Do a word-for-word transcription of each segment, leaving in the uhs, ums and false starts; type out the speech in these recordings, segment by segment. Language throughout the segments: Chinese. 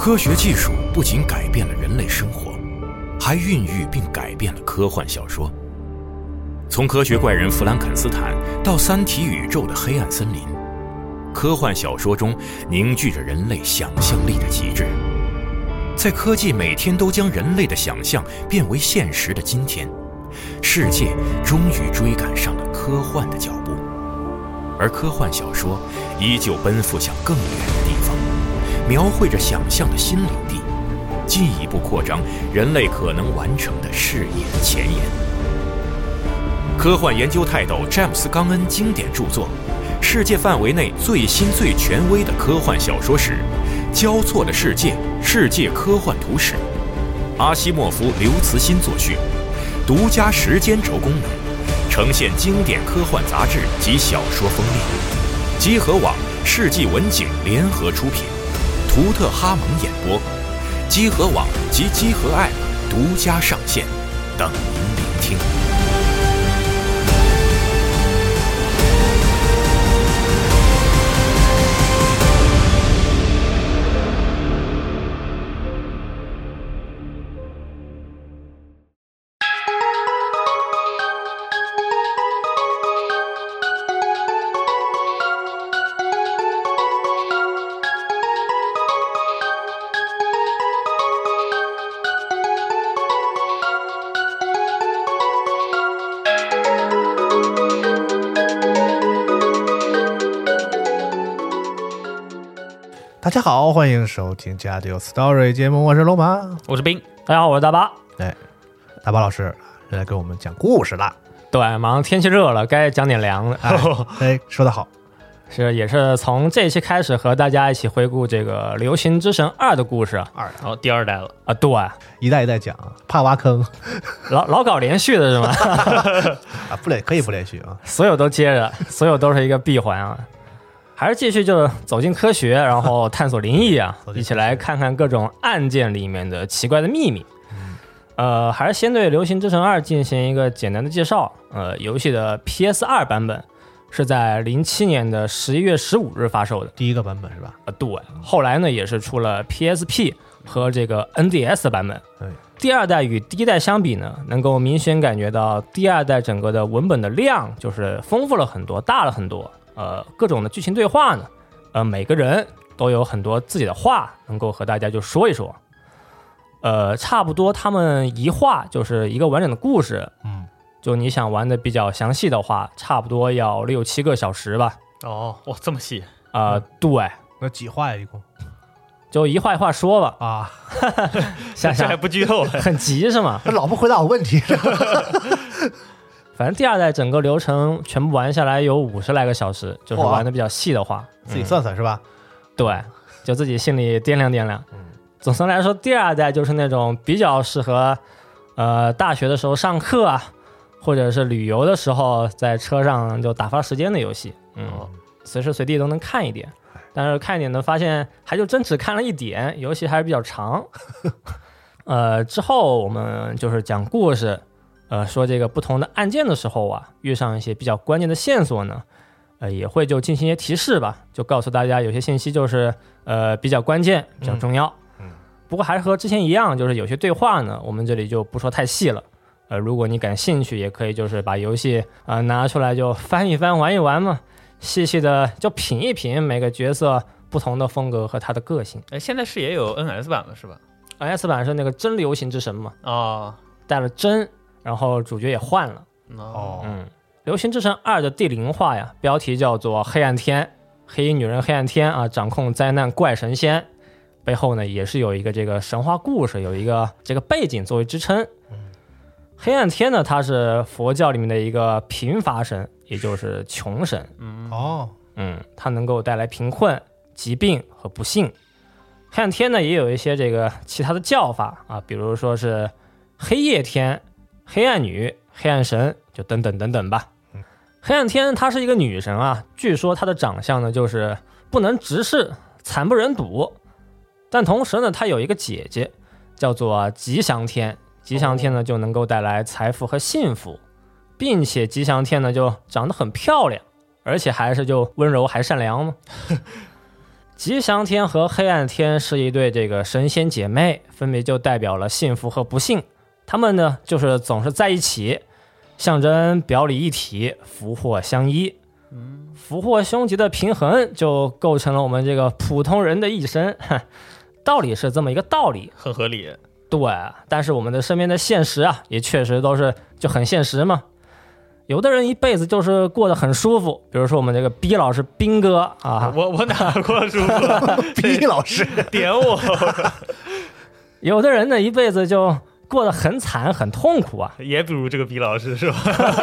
科学技术不仅改变了人类生活，还孕育并改变了科幻小说。从科学怪人弗兰肯斯坦到三体宇宙的黑暗森林，科幻小说中凝聚着人类想象力的极致。在科技每天都将人类的想象变为现实的今天，世界终于追赶上了科幻的脚步，而科幻小说依旧奔赴向更远的地方，描绘着想象的新领地，进一步扩张人类可能完成的事业的前沿。科幻研究泰斗詹姆斯·冈恩经典著作，世界范围内最新最权威的科幻小说史《交错的世界：世界科幻图史》，阿西莫夫、刘慈欣作序，独家时间轴功能，呈现经典科幻杂志及小说封面。集合网、世纪文景联合出品，图特哈蒙演播，集合网及集合 App 独家上线，等您聆听。 大家好，欢迎收听加丢 Story 节目，我是龙马， 我是冰，大家好，我是大巴。 哎，大巴老师来给我们讲故事了。 对，马上天气热了，该讲点凉的。 哎，哎说得好， 是也是从这一期开始和大家一起回顾这个《流行之神二》的故事。 二， 哦，第二代了啊，对， 一代一代讲，怕挖坑， 老老搞连续的是吗？ 啊，不连可以不连续啊， 所有都接着，所有都是一个闭环啊。还是继续就走进科学，然后探索灵异啊，一起来看看各种案件里面的奇怪的秘密。嗯、呃，还是先对《流行之神二》进行一个简单的介绍。呃，游戏的 P S 二 版本是在零七年的十一月十五日发售的， 第一个版本是吧？ 啊，对。后来呢，也是出了 P S P 和这个 N D S 的版本。 对， 第二代与第一代相比呢，能够明显感觉到第二代整个的文本的量就是丰富了很多，大了很多。呃，各种的剧情对话呢，呃，每个人都有很多自己的话，能够和大家就说一说。呃，差不多他们一话就是一个完整的故事。 嗯， 就你想玩的比较详细的话，差不多要六七个小时吧。 哦，哇，这么细啊、呃嗯？ 对。 那几话呀？一共？ 就一话一话说吧。 啊， 想想这还不剧透， 很急是吗？ 他老不回答我问题。 反正第二代整个流程全部玩下来有五十来个小时，就是玩的比较细的话， 自己算算是吧？ 对，就自己心里掂量掂量。嗯，总的来说，第二代就是那种比较适合，呃，大学的时候上课啊，或者是旅游的时候在车上就打发时间的游戏。嗯，哦、随时随地都能看一点，但是看一点呢，发现还就真只看了一点，游戏还是比较长。呃，之后我们就是讲故事。呃，说这个不同的案件的时候啊，遇上一些比较关键的线索呢，呃，也会就进行一些提示吧，就告诉大家有些信息就是呃比较关键、比较重要。嗯，嗯不过还是和之前一样，就是有些对话呢，我们这里就不说太细了。呃，如果你感兴趣，也可以就是把游戏啊、呃、拿出来就翻一翻、玩一玩嘛，细细的就品一品每个角色不同的风格和他的个性。 哎，现在是也有 N S 版了是吧 ？N S 版是那个真流行之神嘛？ 哦， 带了真。然后主角也换了哦， 嗯，《流行之神二》的第零话呀，标题叫做《黑暗天》，黑衣女人黑暗天啊，掌控灾难怪神仙，背后呢也是有一个这个神话故事，有一个这个背景作为支撑。黑暗天呢，它是佛教里面的一个贫乏神，也就是穷神。 嗯哦， 嗯，它能够带来贫困、疾病和不幸。黑暗天呢，也有一些这个其他的叫法啊，比如说是黑夜天。黑暗女、黑暗神，就等等等等吧。黑暗天她是一个女神啊，据说她的长相呢就是不能直视，惨不忍睹。但同时呢，她有一个姐姐叫做吉祥天，吉祥天呢就能够带来财富和幸福，并且吉祥天呢就长得很漂亮，而且还是就温柔还善良嘛。 吉祥天和黑暗天是一对这个神仙姐妹，分别就代表了幸福和不幸。她们呢，就是总是在一起，象征表里一体，福祸相依。嗯，福祸凶吉的平衡就构成了我们这个普通人的一生。道理是这么一个道理， 很合理。 对，但是我们的身边的现实啊，也确实都是就很现实嘛。有的人一辈子就是过得很舒服，比如说我们这个毕老师斌哥啊， 我我哪过舒服？ 毕老师点我。 有的人呢一辈子就过得很惨很痛苦啊， 也比如这个毕老师是吧？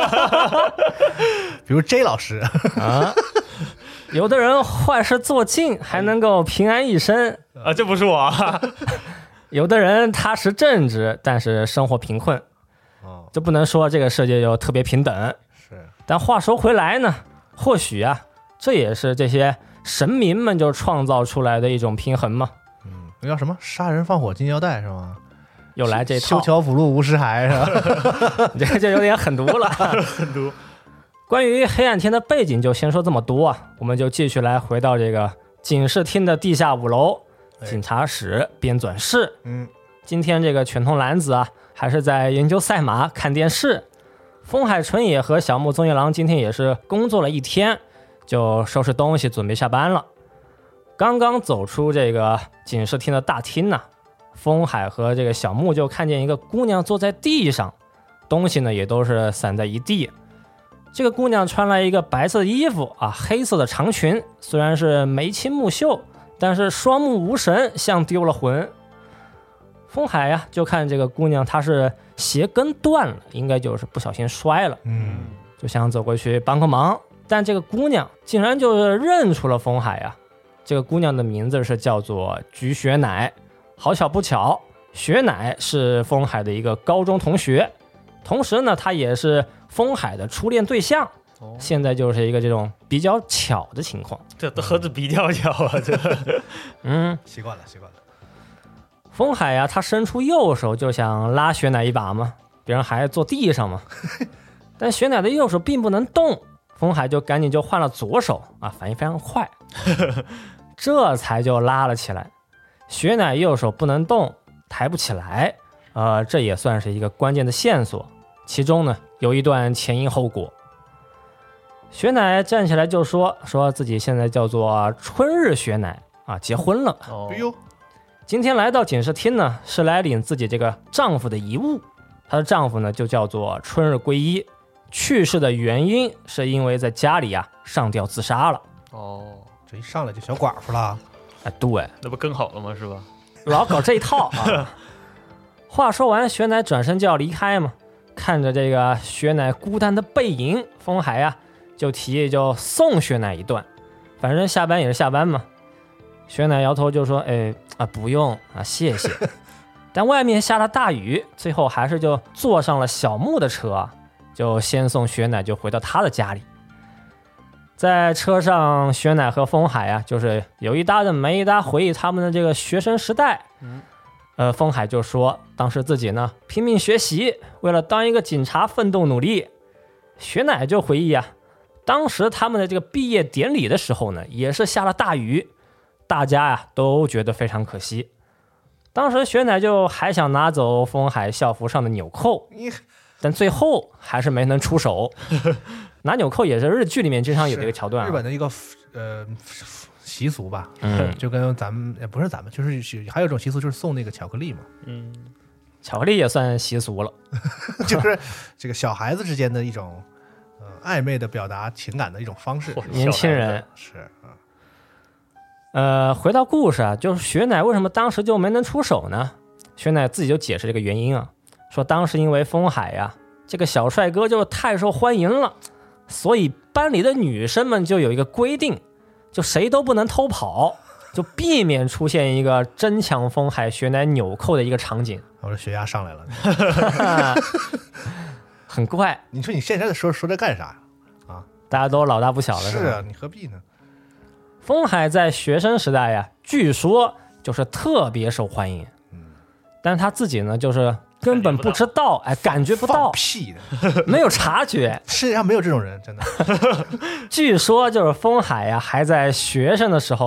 比如 J 老师啊，有的人坏事做尽还能够平安一生啊，这不是我啊。 有的人踏实正直，但是生活贫困。 哦， 就不能说这个世界就特别平等。 是， 但话说回来呢，或许啊，这也是这些神明们就创造出来的一种平衡嘛。 嗯，那叫什么？杀人放火金腰带是吗？ 又来这套。 修桥补路无尸骸是吧？ 这个就有点狠毒了。 狠毒。 关于黑暗天的背景就先说这么多啊，我们就继续来回到这个警视厅的地下五楼，警察室编纂室。 嗯， 今天这个犬童男子啊，还是在研究赛马看电视。风海纯也和小木宗一郎今天也是工作了一天，就收拾东西准备下班了。刚刚走出这个警视厅的大厅呢、啊，风海和这个小木就看见一个姑娘坐在地上，东西呢也都是散在一地。这个姑娘穿了一个白色的衣服啊，黑色的长裙，虽然是眉清目秀，但是双目无神，像丢了魂。风海呀、啊，就看这个姑娘，她是鞋跟断了，应该就是不小心摔了， 嗯， 就想走过去帮个忙，但这个姑娘竟然就是认出了风海呀、啊。这个姑娘的名字是叫做菊雪乃，好巧不巧，雪乃是风海的一个高中同学，同时呢，她也是风海的初恋对象。哦、现在就是一个这种比较巧的情况， 这都何止比较巧啊！这， 嗯， 习惯了，习惯了。 风海呀、啊，他伸出右手就想拉雪乃一把嘛，别人还坐地上嘛，但雪乃的右手并不能动，风海就赶紧就换了左手啊，反应非常快，这才就拉了起来。雪乃右手不能动，抬不起来，呃，这也算是一个关键的线索，其中呢有一段前因后果。雪乃站起来就说说自己现在叫做春日雪乃啊，结婚了。 哦， 哎呦。 今天来到警视厅呢，是来领自己这个丈夫的遗物。她的丈夫呢，就叫做春日归一，去世的原因是因为在家里啊上吊自杀了。 哦， 这一上来就小寡妇了。 哎，对， 那不更好了吗？是吧？ 老搞这一套啊。话说完，雪乃转身就要离开嘛，看着这个雪乃孤单的背影，风海啊就提议就送雪乃一段，反正下班也是下班嘛。雪乃摇头就说：“哎啊，不用啊，谢谢。”但外面下了大雨，最后还是就坐上了小木的车，就先送雪乃就回到他的家里。在车上，雪乃和风海啊，就是有一搭的没一搭回忆他们的这个学生时代。嗯，呃，风海就说当时自己呢拼命学习，为了当一个警察奋斗努力。雪乃就回忆啊，当时他们的这个毕业典礼的时候呢，也是下了大雨。大家呀、啊、都觉得非常可惜，当时雪乃就还想拿走风海校服上的纽扣，但最后还是没能出手。拿纽扣也是日剧里面经常有的一个桥段、啊， 日本的一个呃习俗吧， 嗯， 就跟咱们也不是咱们，就是还有一种习俗就是送那个巧克力嘛， 嗯， 巧克力也算习俗了， 就是这个小孩子之间的一种呃暧昧的表达情感的一种方式， 年轻人是啊。 呃，回到故事啊，就是雪乃为什么当时就没能出手呢？雪乃自己就解释这个原因啊，说当时因为风海呀、啊，这个小帅哥就是太受欢迎了，所以班里的女生们就有一个规定，就谁都不能偷跑，就避免出现一个争抢风海雪乃纽扣的一个场景。 我说血压上来了， 很怪。 你说你现在说说这干啥啊？ 大家都老大不小了， 是是啊，你何必呢？ 风海在学生时代呀，据说就是特别受欢迎，嗯，但是他自己呢，就是根本不知道，哎，感觉不到， 屁的， 没有察觉， 世界上没有这种人，真的。 据说就是风海呀，还在学生的时候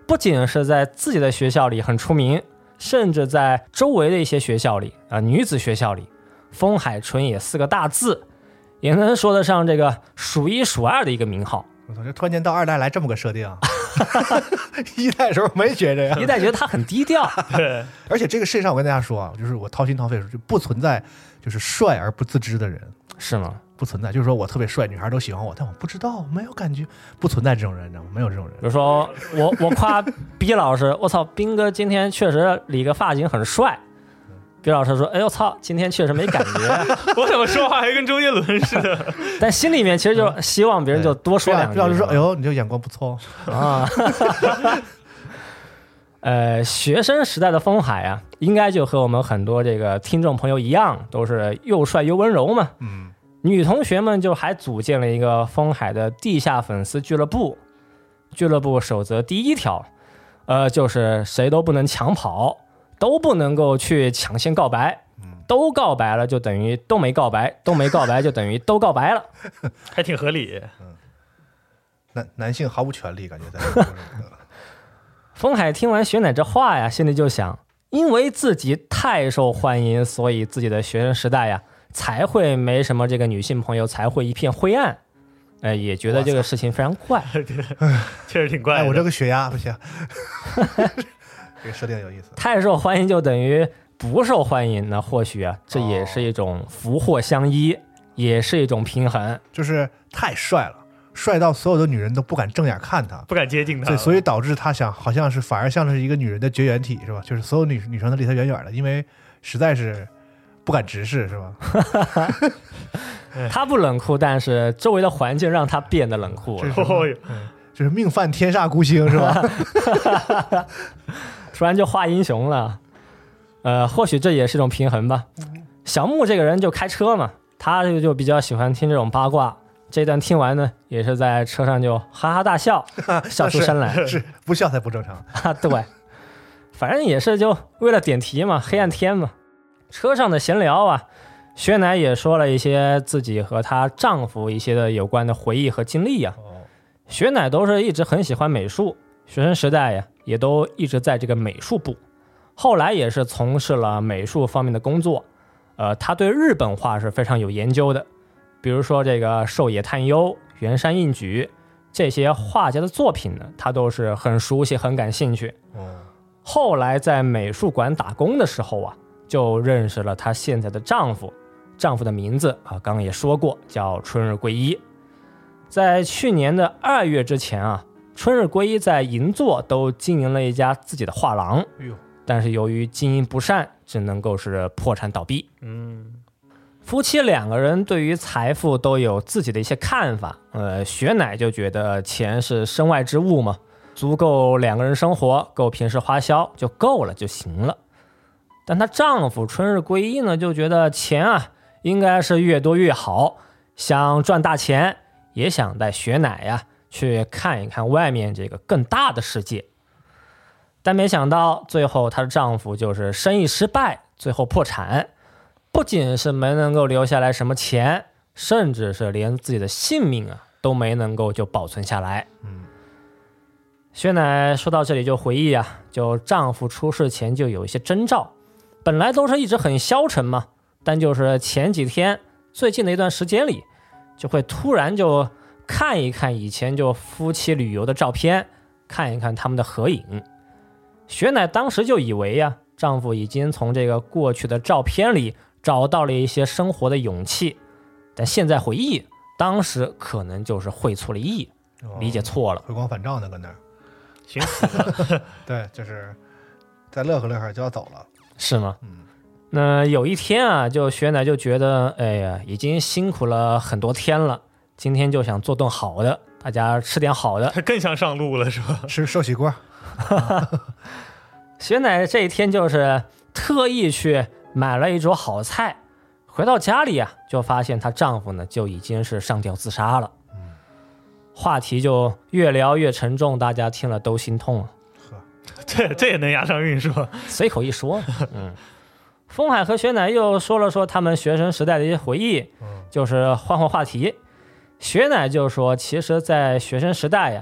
不仅是在自己的学校里很出名，甚至在周围的一些学校里啊、呃，女子学校里，风海纯也四个大字，也能说得上这个数一数二的一个名号。 我操，这突然间到二代来这么个设定，一代的时候没觉着呀。 一代觉得他很低调， 对， 而且这个世界上我跟大家说啊，就是我掏心掏肺说，就不存在就是帅而不自知的人， 是吗？ 不存在。就是说我特别帅，女孩都喜欢我，但我不知道，没有感觉，不存在这种人，你知道吗？没有这种人。 比如说我我夸毕老师，我操，斌哥今天确实理个发型很帅。毕老师说：“哎呦操，今天确实没感觉。” 我怎么说话还跟周杰伦似的？ 但心里面其实就希望别人就多说两句。 毕老师说：“哎呦，你这眼光不错啊。”呃，学生时代的风海啊，应该就和我们很多这个听众朋友一样，都是又帅又温柔嘛。 嗯， 女同学们就还组建了一个风海的地下粉丝俱乐部。俱乐部守则第一条，呃，就是谁都不能抢跑。都不能够去抢先告白，都告白了就等于都没告白，都没告白就等于都告白了， 还挺合理。 嗯，男男性毫无权利，感觉在。 风海听完雪乃这话呀，心里就想，因为自己太受欢迎，所以自己的学生时代呀才会没什么这个女性朋友，才会一片灰暗。呃，也觉得这个事情非常怪， 确实挺怪的。 哎，我这个血压不行。这个设定有意思， 太受欢迎就等于不受欢迎，那或许啊，这也是一种福祸相依，哦、也是一种平衡。 就是太帅了，帅到所有的女人都不敢正眼看他， 不敢接近他， 对，所以导致他想，好像是反而像是一个女人的绝缘体，是吧？就是所有女女生都离他远远的，因为实在是不敢直视，是吧？ 他不冷酷，但是周围的环境让他变得冷酷了。 嗯，就是命犯天煞孤星，是吧？ 突然就画英雄了，呃，或许这也是一种平衡吧。小木这个人就开车嘛，他就就比较喜欢听这种八卦。这段听完呢，也是在车上就哈哈大笑，笑出声来。 是, 是不笑才不正常啊！对，反正也是就为了点题嘛，黑暗天嘛。车上的闲聊啊，薛乃也说了一些自己和她丈夫一些的有关的回忆和经历啊。薛乃都是一直很喜欢美术，学生时代呀，也都一直在这个美术部，后来也是从事了美术方面的工作。呃，他对日本画是非常有研究的，比如说这个狩野探幽、原山应举这些画家的作品呢，他都是很熟悉、很感兴趣。后来在美术馆打工的时候啊，就认识了她现在的丈夫，丈夫的名字啊，刚刚也说过，叫春日圭一。在去年的二月之前啊，春日圭一在银座都经营了一家自己的画廊，但是由于经营不善，只能够是破产倒闭。 嗯， 夫妻两个人对于财富都有自己的一些看法。呃，雪乃就觉得钱是身外之物嘛，足够两个人生活，够平时花销就够了就行了。但她丈夫春日圭一呢，就觉得钱啊应该是越多越好，想赚大钱，也想带雪乃呀、啊、去看一看外面这个更大的世界。但没想到最后她的丈夫就是生意失败，最后破产，不仅是没能够留下来什么钱，甚至是连自己的性命啊都没能够就保存下来。 嗯， 薛乃说到这里就回忆啊，就丈夫出事前就有一些征兆，本来都是一直很消沉嘛，但就是前几天最近的一段时间里，就会突然就看一看以前就夫妻旅游的照片，看一看他们的合影。雪乃当时就以为呀、啊，丈夫已经从这个过去的照片里找到了一些生活的勇气，但现在回忆，当时可能就是会错了意，理解错了， 回光返照呢，搁那儿寻死了。 对，就是再乐呵乐呵就要走了， 是吗？ 嗯。 那有一天啊，就雪乃就觉得，哎呀，已经辛苦了很多天了，今天就想做顿好的，大家吃点好的。 他更想上路了，是吧？ 吃寿喜锅。 雪乃这一天就是特意去买了一桌好菜，回到家里啊，就发现她丈夫呢就已经是上吊自杀了。 嗯， 话题就越聊越沉重，大家听了都心痛啊。 这这也能押上韵是吧？ 随口一说，嗯。风海和雪乃又说了说他们学生时代的一些回忆，就是换换话题。雪乃就说，其实在学生时代呀，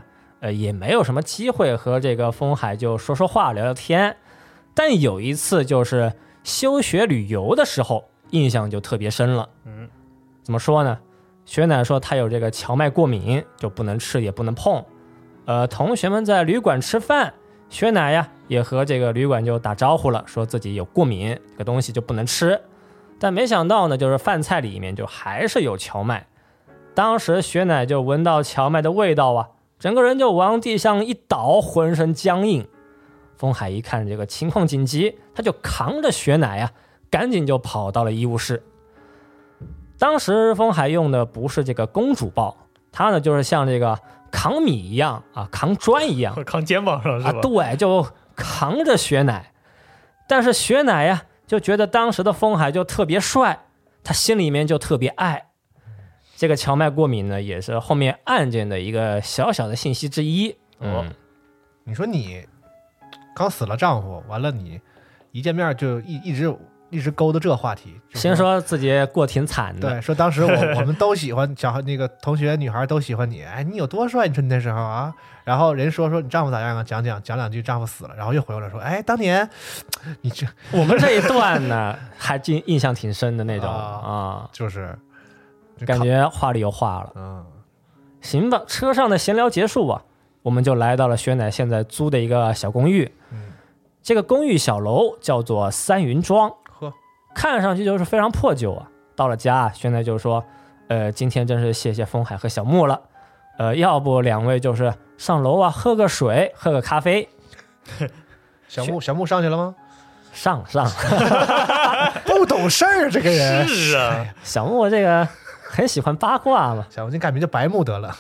呃，也没有什么机会和这个风海就说说话聊聊天。但有一次就是休学旅游的时候，印象就特别深了。 嗯， 怎么说呢？雪乃说她有这个荞麦过敏，就不能吃也不能碰。呃，同学们在旅馆吃饭，雪乃呀也和这个旅馆就打招呼了，说自己有过敏，这个东西就不能吃。但没想到呢，就是饭菜里面就还是有荞麦。当时雪乃就闻到荞麦的味道啊，整个人就往地上一倒，浑身僵硬。风海一看这个情况紧急，他就扛着雪乃呀，赶紧就跑到了医务室。当时风海用的不是这个公主抱，他呢就是像这个扛米一样啊，扛砖一样， 扛肩膀上是吧？ 啊，对，就扛着雪乃。但是雪乃呀，就觉得当时的风海就特别帅，他心里面就特别爱。这个荞麦过敏呢，也是后面案件的一个小小的信息之一。嗯， 你说你刚死了丈夫，完了你一见面就一一直一直勾搭这话题， 先说自己过挺惨的， 对，说当时我我们都喜欢小那个同学女孩都喜欢你，哎，你有多帅？你说你那时候啊，然后人说说你丈夫咋样啊？讲讲讲两句，丈夫死了，然后又回过来说，哎，当年你这我们这一段呢，还印印象挺深的那种啊， 啊就是感觉话里有话了。 嗯， 行吧，车上的闲聊结束啊，我们就来到了雪乃现在租的一个小公寓。 嗯， 这个公寓小楼叫做三云庄， 呵， 看上去就是非常破旧啊。到了家，雪乃就说：“呃，今天真是谢谢风海和小木了，呃，要不两位就是上楼啊，喝个水，喝个咖啡。” 小木小木上去了吗？ 上上， 不懂事儿，这个人是啊， 小木这个很喜欢八卦嘛。 小木，你改名叫白木得了。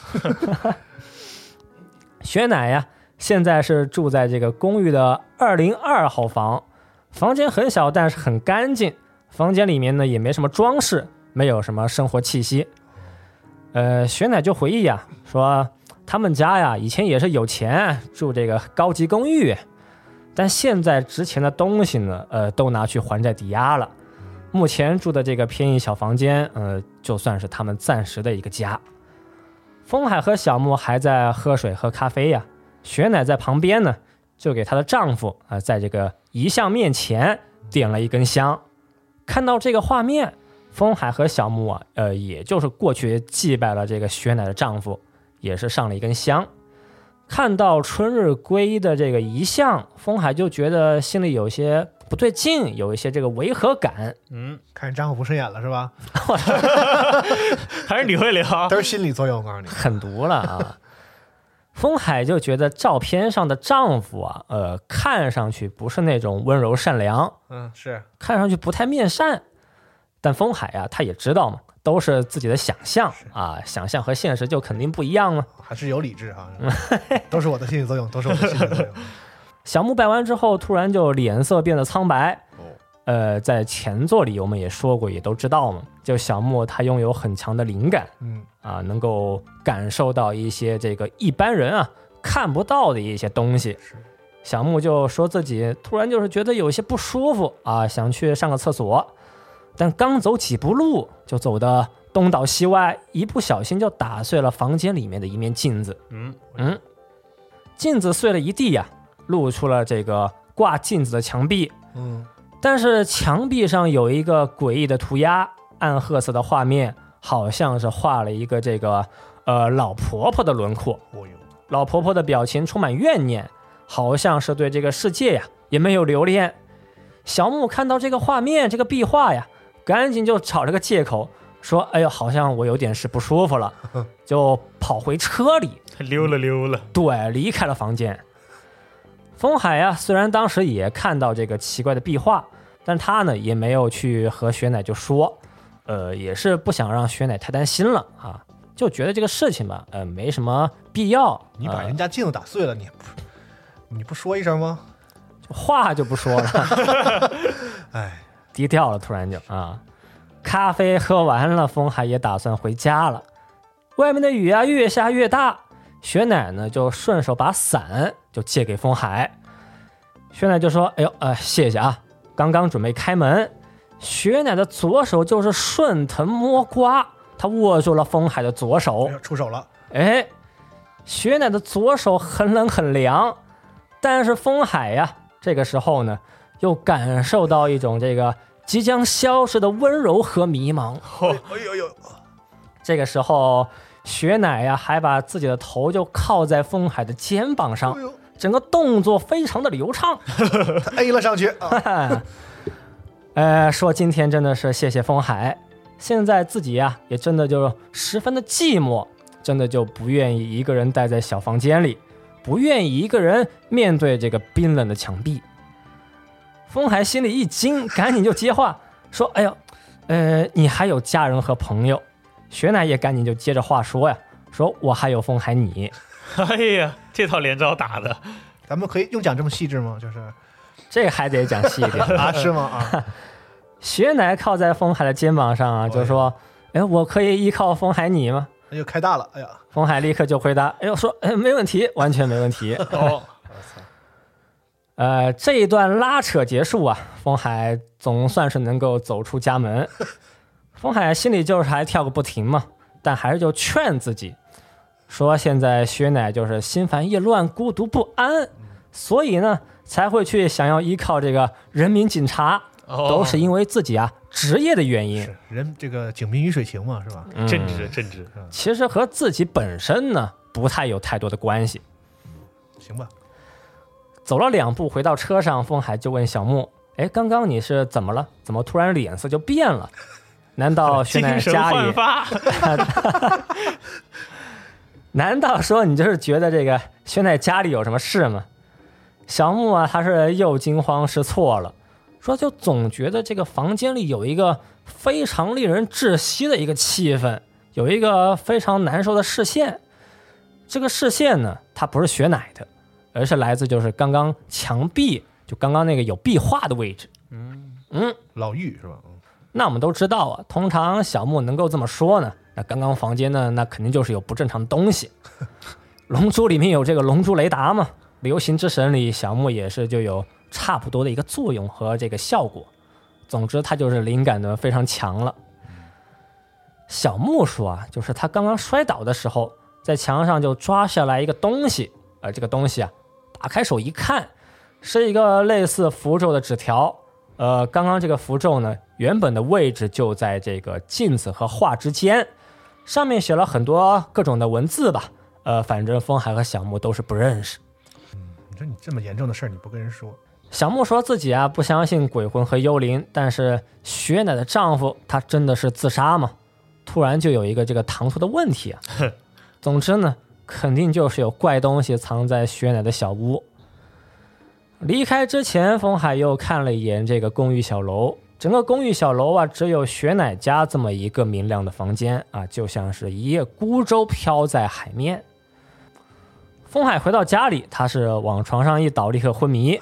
雪乃呀，现在是住在这个公寓的二零二号房，房间很小，但是很干净。房间里面呢也没什么装饰，没有什么生活气息。呃，雪乃就回忆呀，说他们家呀以前也是有钱，住这个高级公寓，但现在值钱的东西呢，呃，都拿去还债抵押了。目前住的这个便宜小房间，呃，就算是他们暂时的一个家。风海和小木还在喝水喝咖啡呀，雪乃在旁边呢，就给她的丈夫啊、呃，在这个遗像面前点了一根香。看到这个画面，风海和小木啊，呃，也就是过去祭拜了这个雪乃的丈夫，也是上了一根香。看到春日归的这个遗像，风海就觉得心里有些不对劲，有一些这个违和感。 嗯， 看你丈夫不顺眼了是吧？ 还是你会聊， 都是心理作用，我告诉你， 狠毒了啊！风海就觉得照片上的丈夫啊，呃，看上去不是那种温柔善良， 嗯，是看上去不太面善。但风海啊，他也知道嘛，都是自己的想象啊，想象和现实就肯定不一样嘛。 还是有理智哈，都是我的心理作用，都是我的心理作用。 小木拜完之后，突然就脸色变得苍白。 哦， 呃，在前作里我们也说过，也都知道嘛，就小木他拥有很强的灵感， 嗯啊，能够感受到一些这个一般人啊看不到的一些东西。小木就说自己突然就是觉得有些不舒服啊，想去上个厕所，但刚走几步路就走的东倒西歪，一不小心就打碎了房间里面的一面镜子。 嗯嗯，镜子碎了一地呀、啊，露出了这个挂镜子的墙壁。 嗯， 但是墙壁上有一个诡异的涂鸦，暗褐色的画面，好像是画了一个这个呃老婆婆的轮廓。 哦呦， 老婆婆的表情充满怨念，好像是对这个世界呀也没有留恋。小木看到这个画面，这个壁画呀，赶紧就找了个借口说：“哎呦，好像我有点事不舒服了。”就跑回车里， 溜了溜了。 对，离开了房间。风海呀，虽然当时也看到这个奇怪的壁画，但他呢也没有去和雪乃就说，呃，也是不想让雪乃太担心了啊，就觉得这个事情吧，呃，没什么必要。 你把人家镜子打碎了，你不你不说一声吗？ 呃、话就不说了， 哎， 低调了，突然就啊。咖啡喝完了，风海也打算回家了。外面的雨啊越下越大，雪乃呢就顺手把伞就借给风海。雪乃就说：“哎呦，呃，谢谢啊！”刚刚准备开门，雪乃的左手就是顺藤摸瓜，他握住了风海的左手， 出手了。 哎， 雪乃的左手很冷很凉，但是风海呀，这个时候呢，又感受到一种这个即将消失的温柔和迷茫。 哦， 哎呦呦， 这个时候，雪乃呀还把自己的头就靠在风海的肩膀上，整个动作非常的流畅。 他 A 了上去啊！ 呃，说今天真的是谢谢风海，现在自己呀也真的就十分的寂寞。真的就不愿意一个人待在小房间里，不愿意一个人面对这个冰冷的墙壁。风海心里一惊，赶紧就接话说：“哎呦，呃，你还有家人和朋友。”雪乃也赶紧就接着话说呀，说我还有风海你。 哎呀，这套连招打的， 咱们可以用讲这么细致吗？就是这个还得讲细一点啊，是吗？啊， 雪乃靠在风海的肩膀上啊，就说：“哎，我可以依靠风海你吗？” 那就开大了，哎呀！ 风海立刻就回答：“哎呦，说哎没问题，完全没问题。” 哦， 呃，这一段拉扯结束啊，风海总算是能够走出家门。风海心里就是还跳个不停嘛，但还是就劝自己说：“现在雪乃就是心烦意乱、孤独不安，所以呢才会去想要依靠这个人民警察， 哦、 都是因为自己啊。”职业的原因， 是人这个警民于水情嘛，是吧？ 嗯、 正直正直， 其实和自己本身呢不太有太多的关系。 行吧。 走了两步回到车上，风海就问小木：“哎，刚刚你是怎么了？怎么突然脸色就变了？难道雪乃家里？ 精神焕发难道说你就是觉得这个雪乃家里有什么事吗？”小木啊，他是又惊慌失措了。说就总觉得这个房间里有一个非常令人窒息的一个气氛，有一个非常难受的视线。这个视线呢，它不是雪乃的，而是来自就是刚刚墙壁，就刚刚那个有壁画的位置。嗯嗯， 老妪是吧？嗯， 那我们都知道啊，通常小木能够这么说呢，那刚刚房间呢，那肯定就是有不正常的东西。龙珠里面有这个龙珠雷达嘛，流行之神里小木也是就有差不多的一个作用和这个效果，总之他就是灵感的非常强了。小木说啊，就是他刚刚摔倒的时候，在墙上就抓下来一个东西，而这个东西啊，打开手一看，是一个类似符咒的纸条。呃，刚刚这个符咒呢，原本的位置就在这个镜子和画之间，上面写了很多各种的文字吧。呃，反正风海和小木都是不认识。 嗯，你说你这么严重的事儿，你不跟人说？ 小木说自己啊不相信鬼魂和幽灵，但是雪乃的丈夫他真的是自杀吗？突然就有一个这个唐突的问题啊。总之呢，肯定就是有怪东西藏在雪乃的小屋。离开之前，风海又看了一眼这个公寓小楼，整个公寓小楼啊，只有雪乃家这么一个明亮的房间啊，就像是一叶孤舟飘在海面。风海回到家里，他是往床上一倒，立刻昏迷。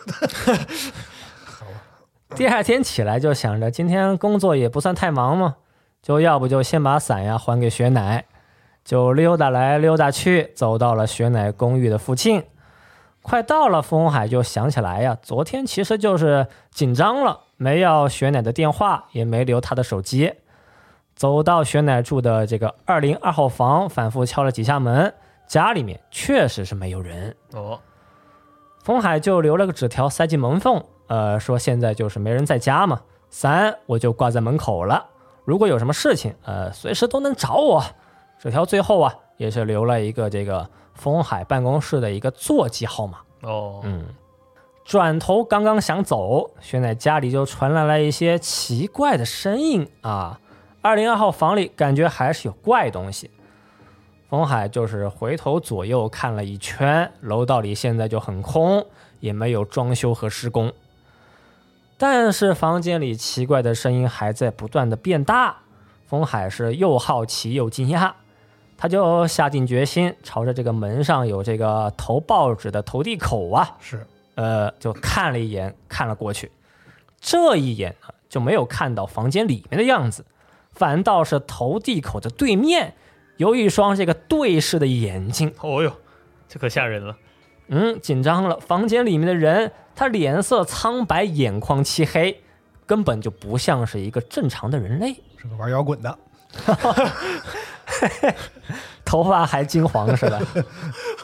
第二天起来就想着今天工作也不算太忙嘛，就要不就先把伞呀还给雪乃，就溜达来溜达去，走到了雪乃公寓的附近。快到了，风海就想起来呀，昨天其实就是紧张了，没要雪乃的电话，也没留他的手机。走到雪乃住的这个二零二号房，反复敲了几下门，家里面确实是没有人。 哦， 风海就留了个纸条塞进门缝，呃，说现在就是没人在家嘛，伞我就挂在门口了，如果有什么事情，呃，随时都能找我。纸条最后啊，也是留了一个这个风海办公室的一个座机号码。 哦， 嗯，转头刚刚想走，雪乃家里就传来了一些奇怪的声音啊。二零二号房里感觉还是有怪东西。风海就是回头左右看了一圈，楼道里现在就很空，也没有装修和施工。但是房间里奇怪的声音还在不断的变大，风海是又好奇又惊讶。他就下定决心，朝着这个门上有这个投报纸的投递口啊， 是， 呃，就看了一眼，看了过去。这一眼呢，就没有看到房间里面的样子，反倒是投递口的对面有一双这个对视的眼睛。 哦哟，这可吓人了。 嗯，紧张了。房间里面的人，他脸色苍白，眼眶漆黑，根本就不像是一个正常的人类， 是个玩摇滚的。 头发还金黄是吧？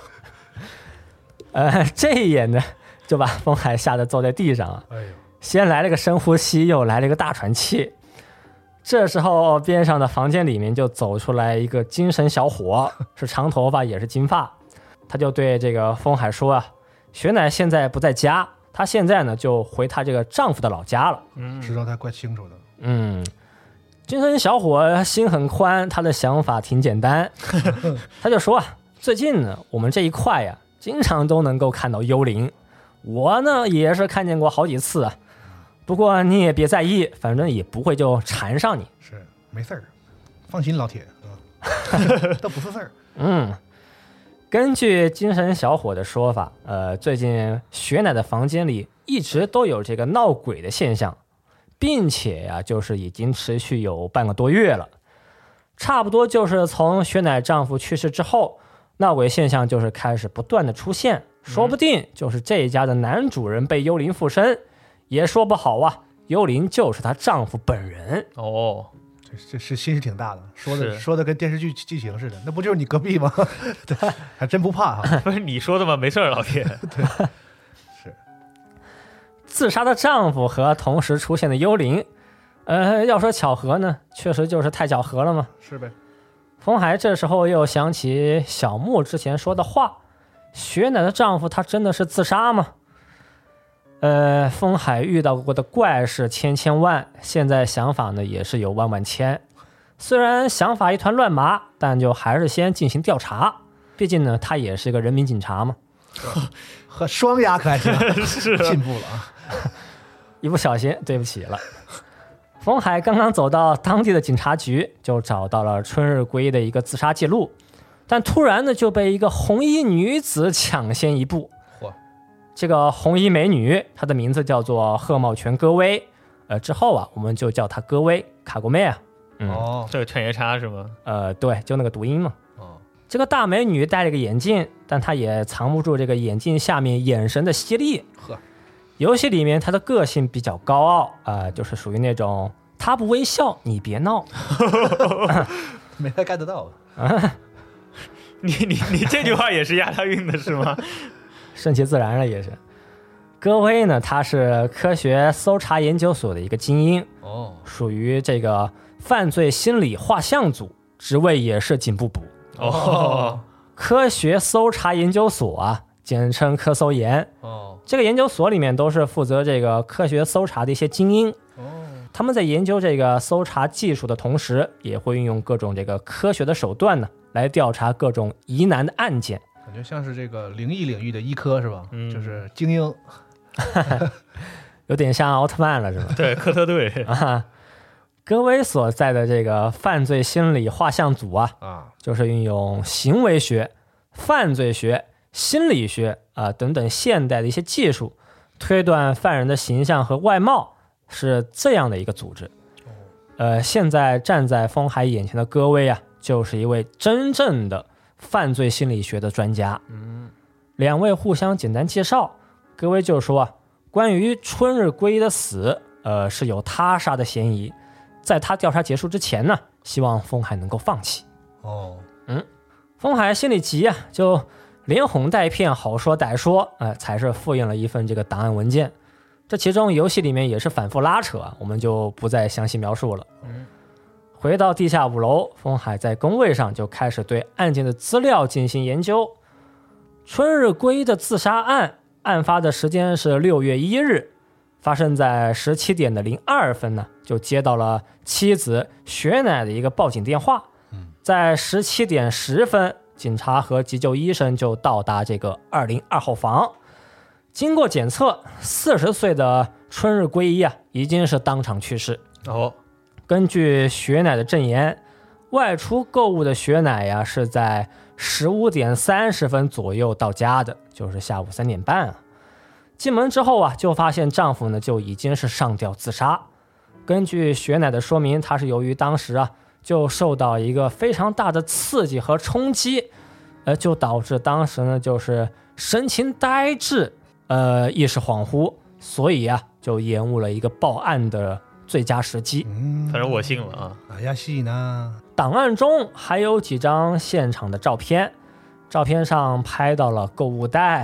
呃，这一眼呢，就把风海吓得坐在地上啊。 哎呦， 先来了个深呼吸，又来了一个大喘气。这时候，边上的房间里面就走出来一个精神小伙，是长头发，也是金发。他就对这个风海说啊：“雪乃现在不在家，她现在呢就回她这个丈夫的老家了。” 嗯， 知道他怪清楚的。 嗯，精神小伙心很宽，他的想法挺简单。他就说啊：“最近呢，我们这一块呀，经常都能够看到幽灵。我呢也是看见过好几次啊。不过你也别在意，反正也不会就缠上你。 是，没事儿，放心，老铁，啊、都不是事儿。 嗯，根据精神小伙的说法，呃，最近雪乃的房间里一直都有这个闹鬼的现象，并且呀、啊，就是已经持续有半个多月了。差不多就是从雪乃丈夫去世之后，闹鬼现象就是开始不断的出现，说不定就是这一家的男主人被幽灵附身。也说不好啊，幽灵就是她丈夫本人哦， 这这是心是挺大的，说的是说的跟电视剧剧情似的，那不就是你隔壁吗？对，还真不怕哈。 不是你说的吗？没事儿，老铁。 对，是自杀的丈夫和同时出现的幽灵，呃，要说巧合呢，确实就是太巧合了嘛。 是呗。 风海这时候又想起小木之前说的话，雪乃的丈夫他真的是自杀吗？呃，风海遇到过的怪事千千万，现在想法呢也是有万万千。虽然想法一团乱麻，但就还是先进行调查。毕竟呢，他也是个人民警察嘛。 和双压可还行， 是进步了啊！ 一不小心，对不起了。风海刚刚走到当地的警察局，就找到了春日圭的一个自杀记录，但突然呢就被一个红衣女子抢先一步。 嚯！ 这个红衣美女，她的名字叫做贺茂泉歌薇，呃，之后啊我们就叫她歌薇卡国妹啊。嗯、 哦这个劝业差是吗？ 呃，对，就那个读音嘛。 哦， 这个大美女戴了个眼镜，但她也藏不住这个眼镜下面眼神的犀利。 呵， 游戏里面她的个性比较高傲啊、呃，就是属于那种她不微笑你别闹， 没太 get 到啊， 你你你这句话也是押他韵的是吗？ 顺其自然了也是。歌薇呢，她是科学搜查研究所的一个精英， 哦， 属于这个犯罪心理画像组，职位也是警部部。 哦， 科学搜查研究所啊，简称科搜研。 哦， 这个研究所里面都是负责这个科学搜查的一些精英。 哦， 他们在研究这个搜查技术的同时，也会运用各种这个科学的手段呢，来调查各种疑难的案件。 感觉像是这个灵异领域的医科是吧？ 嗯就是精英。 有点像奥特曼了是吧？ 对，科特队啊，歌薇所在的这个犯罪心理画像组啊， 啊， 就是运用行为学、犯罪学、心理学啊等等现代的一些技术，推断犯人的形象和外貌，是这样的一个组织。呃，现在站在风海眼前的歌薇啊，就是一位真正的犯罪心理学的专家。 嗯， 两位互相简单介绍，歌薇就说啊，关于春日圭的死，呃，是有他杀的嫌疑。在他调查结束之前呢，希望风海能够放弃。 哦， 嗯，风海心里急啊，就连哄带骗，好说歹说，呃，才是复印了一份这个档案文件。这其中游戏里面也是反复拉扯，我们就不再详细描述了。 嗯， 回到地下五楼，风海在工位上就开始对案件的资料进行研究。春日圭的自杀案，案发的时间是六月一日，发生在十七点的零二分呢，就接到了妻子雪乃的一个报警电话。在十七点十分，警察和急救医生就到达这个二零二号房。经过检测，四十岁的春日圭一啊，已经是当场去世。 哦， 根据雪乃的证言，外出购物的雪乃呀，是在十五点三十分左右到家的，就是下午三点半啊。进门之后啊，就发现丈夫呢就已经是上吊自杀。根据雪乃的说明，她是由于当时啊就受到一个非常大的刺激和冲击，呃，就导致当时呢就是神情呆滞，呃，意识恍惚，所以啊就延误了一个报案的最佳时机。 嗯， 反正我信了啊。 哎呀，戏呢？ 档案中还有几张现场的照片，照片上拍到了购物袋、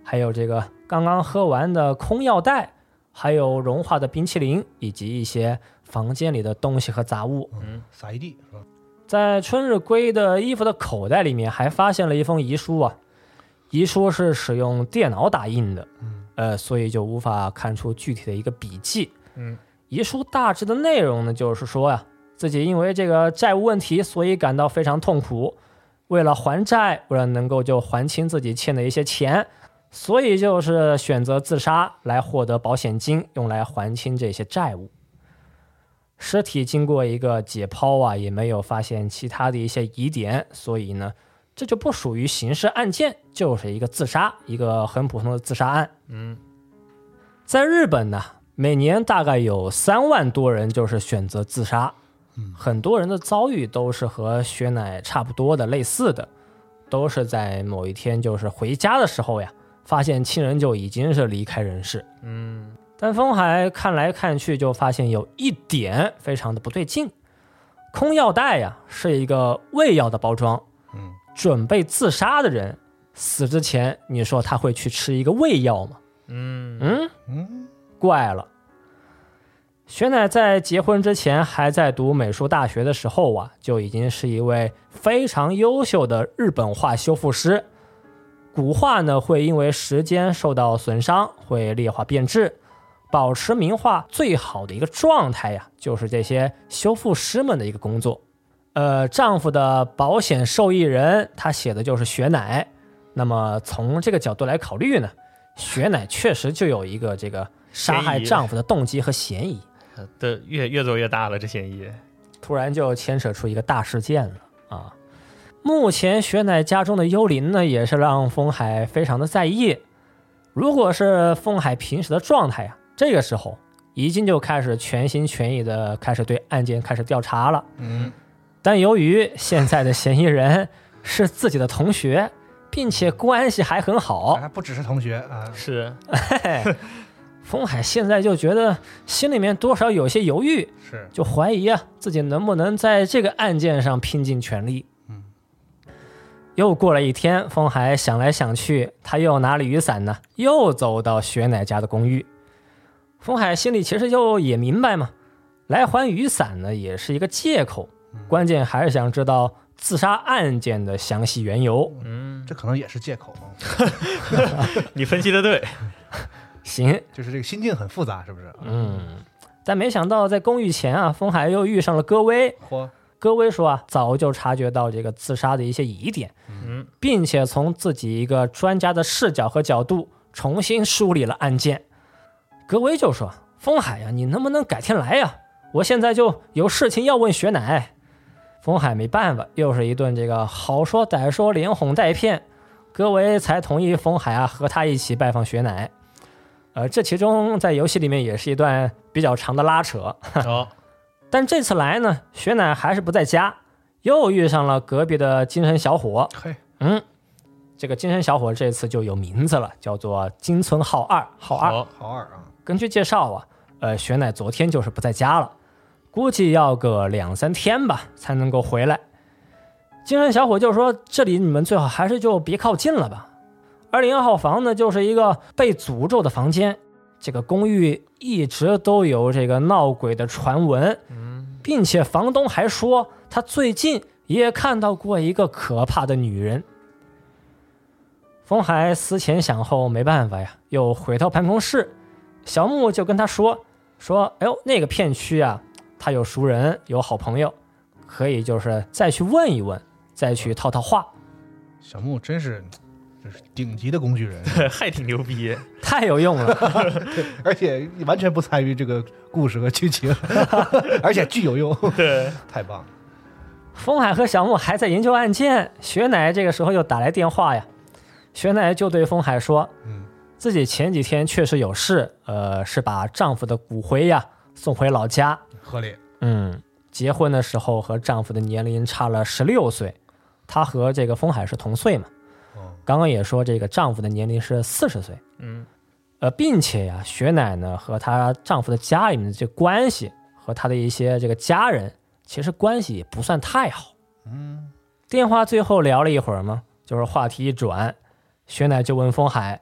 还有这个刚刚喝完的空药袋，还有融化的冰淇淋，以及一些房间里的东西和杂物。 嗯，撒一地是吧？ 在春日圭的衣服的口袋里面还发现了一封遗书啊，遗书是使用电脑打印的， 嗯， 呃，所以就无法看出具体的一个笔记。 嗯， 遗书大致的内容呢，就是说呀、啊，自己因为这个债务问题，所以感到非常痛苦。为了还债，为了能够就还清自己欠的一些钱，所以就是选择自杀来获得保险金，用来还清这些债务。尸体经过一个解剖啊，也没有发现其他的一些疑点，所以呢，这就不属于刑事案件，就是一个自杀，一个很普通的自杀案。 嗯， 在日本呢，每年大概有三万多人就是选择自杀。很多人的遭遇都是和雪乃差不多的，类似的，都是在某一天就是回家的时候呀，发现亲人就已经是离开人世。 嗯， 但风海看来看去就发现有一点非常的不对劲，空药袋呀是一个胃药的包装， 嗯， 准备自杀的人死之前，你说他会去吃一个胃药吗？ 嗯嗯嗯， 怪了。雪乃在结婚之前还在读美术大学的时候啊，就已经是一位非常优秀的日本画修复师。古画呢会因为时间受到损伤，会劣化变质，保持名画最好的一个状态呀，就是这些修复师们的一个工作。呃，丈夫的保险受益人，他写的就是雪乃。那么从这个角度来考虑呢，雪乃确实就有一个这个杀害丈夫的动机和嫌疑。 的越越做越大了，这嫌疑突然就牵扯出一个大事件了啊！目前雪乃家中的幽灵呢，也是让风海非常的在意。如果是风海平时的状态啊，这个时候已经就开始全心全意的开始对案件开始调查了。 嗯， 但由于现在的嫌疑人是自己的同学，并且关系还很好， 还不只是同学啊， 是风海现在就觉得心里面多少有些犹豫， 是就怀疑啊自己能不能在这个案件上拼尽全力。 嗯， 又过了一天，风海想来想去，他又拿了雨伞呢，又走到雪乃家的公寓。风海心里其实就也明白嘛，来还雨伞呢也是一个借口，关键还是想知道自杀案件的详细缘由。 嗯， 这可能也是借口， 你分析的对。 行， 就是这个心境很复杂，是不是？ 嗯，但没想到在公寓前啊，风海又遇上了戈威。 嚯， 戈威说啊，早就察觉到这个自杀的一些疑点， 嗯， 并且从自己一个专家的视角和角度重新梳理了案件。戈威就说：“风海呀、啊，你能不能改天来呀？我现在就有事情要问雪乃。”风海没办法，又是一顿这个好说歹说，连哄带骗，戈威才同意风海啊和他一起拜访雪乃。呃，这其中在游戏里面也是一段比较长的拉扯。 哦， 但这次来呢，雪乃还是不在家，又遇上了隔壁的精神小伙。 嘿， 嗯，这个精神小伙这次就有名字了，叫做金村浩二。浩二， 好好二啊， 根据介绍啊，呃，雪乃昨天就是不在家了，估计要个两三天吧才能够回来。精神小伙就说：“这里你们最好还是就别靠近了吧。二零二号房呢，就是一个被诅咒的房间。这个公寓一直都有这个闹鬼的传闻，并且房东还说他最近也看到过一个可怕的女人。”风海思前想后，没办法呀，又回到办公室。小木就跟他说：“说，哎呦，那个片区啊，他有熟人，有好朋友，可以就是再去问一问，再去套套话。” 小木真是。就是顶级的工具人， 还挺牛逼， 太有用了， 而且完全不参与这个故事和剧情，而且巨有用， 对， 太棒了。 风海和小木还在研究案件，雪乃这个时候又打来电话呀，雪乃就对风海说， 嗯， 自己前几天确实有事，呃，是把丈夫的骨灰呀送回老家， 合理， 嗯，结婚的时候和丈夫的年龄差了十六岁，她和这个风海是同岁嘛。刚刚也说这个丈夫的年龄是四十岁， 嗯， 呃，并且呀，雪乃呢和她丈夫的家里面的这关系和她的一些这个家人，其实关系也不算太好。 嗯， 电话最后聊了一会儿嘛，就是话题一转，雪乃就问风海，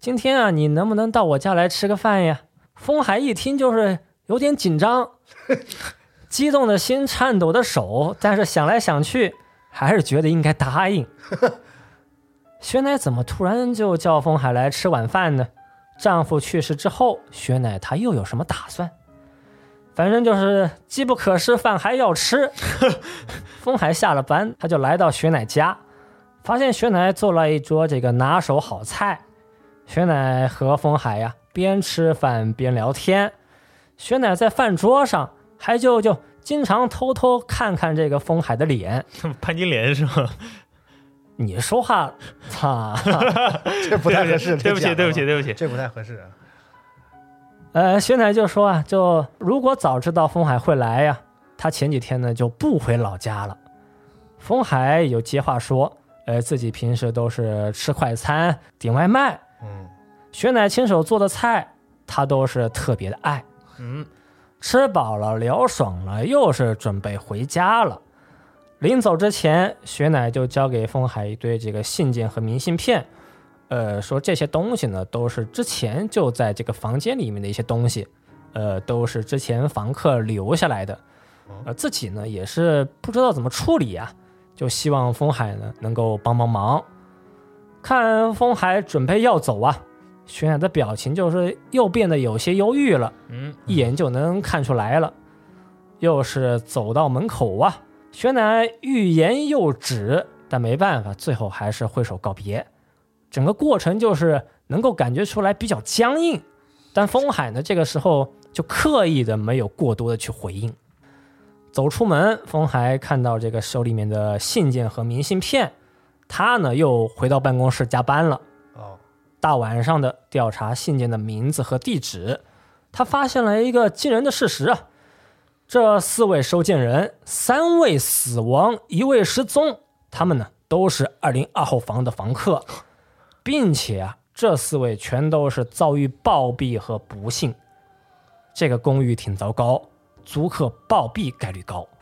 今天啊，你能不能到我家来吃个饭呀？风海一听就是有点紧张，激动的心，颤抖的手，但是想来想去，还是觉得应该答应。雪乃怎么突然就叫风海来吃晚饭呢？丈夫去世之后，雪乃她又有什么打算？反正就是机不可失，饭还要吃。风海下了班，他就来到雪乃家，发现雪乃做了一桌这个拿手好菜。雪乃和风海呀边吃饭边聊天，雪乃在饭桌上还就就经常偷偷看看这个风海的脸。 潘金莲是吗？ 你说话，操， 这不太合适。 对不起，对不起，对不起， 这不太合适啊。 呃，雪乃就说啊，就如果早知道风海会来呀，他前几天呢就不回老家了。风海有接话说，呃，自己平时都是吃快餐、点外卖， 嗯， 雪乃亲手做的菜，他都是特别的爱。 嗯， 吃饱了聊爽了，又是准备回家了。临走之前，雪乃就交给风海一堆这个信件和明信片，呃，说这些东西呢都是之前就在这个房间里面的一些东西，呃，都是之前房客留下来的，呃，自己呢也是不知道怎么处理啊，就希望风海呢能够帮帮忙。看风海准备要走啊，雪乃的表情就是又变得有些忧郁了， 嗯， 一眼就能看出来了。又是走到门口啊，雪乃欲言又止，但没办法，最后还是挥手告别。整个过程就是能够感觉出来比较僵硬，但风海呢这个时候就刻意的没有过多的去回应。走出门，风海看到这个手里面的信件和明信片，他呢又回到办公室加班了。 哦， 大晚上的调查信件的名字和地址，他发现了一个惊人的事实啊，这四位收件人，三位死亡，一位失踪，他们呢都是二零二号房的房客，并且啊，这四位全都是遭遇暴毙和不幸。这个公寓挺糟糕，租客暴毙概率高。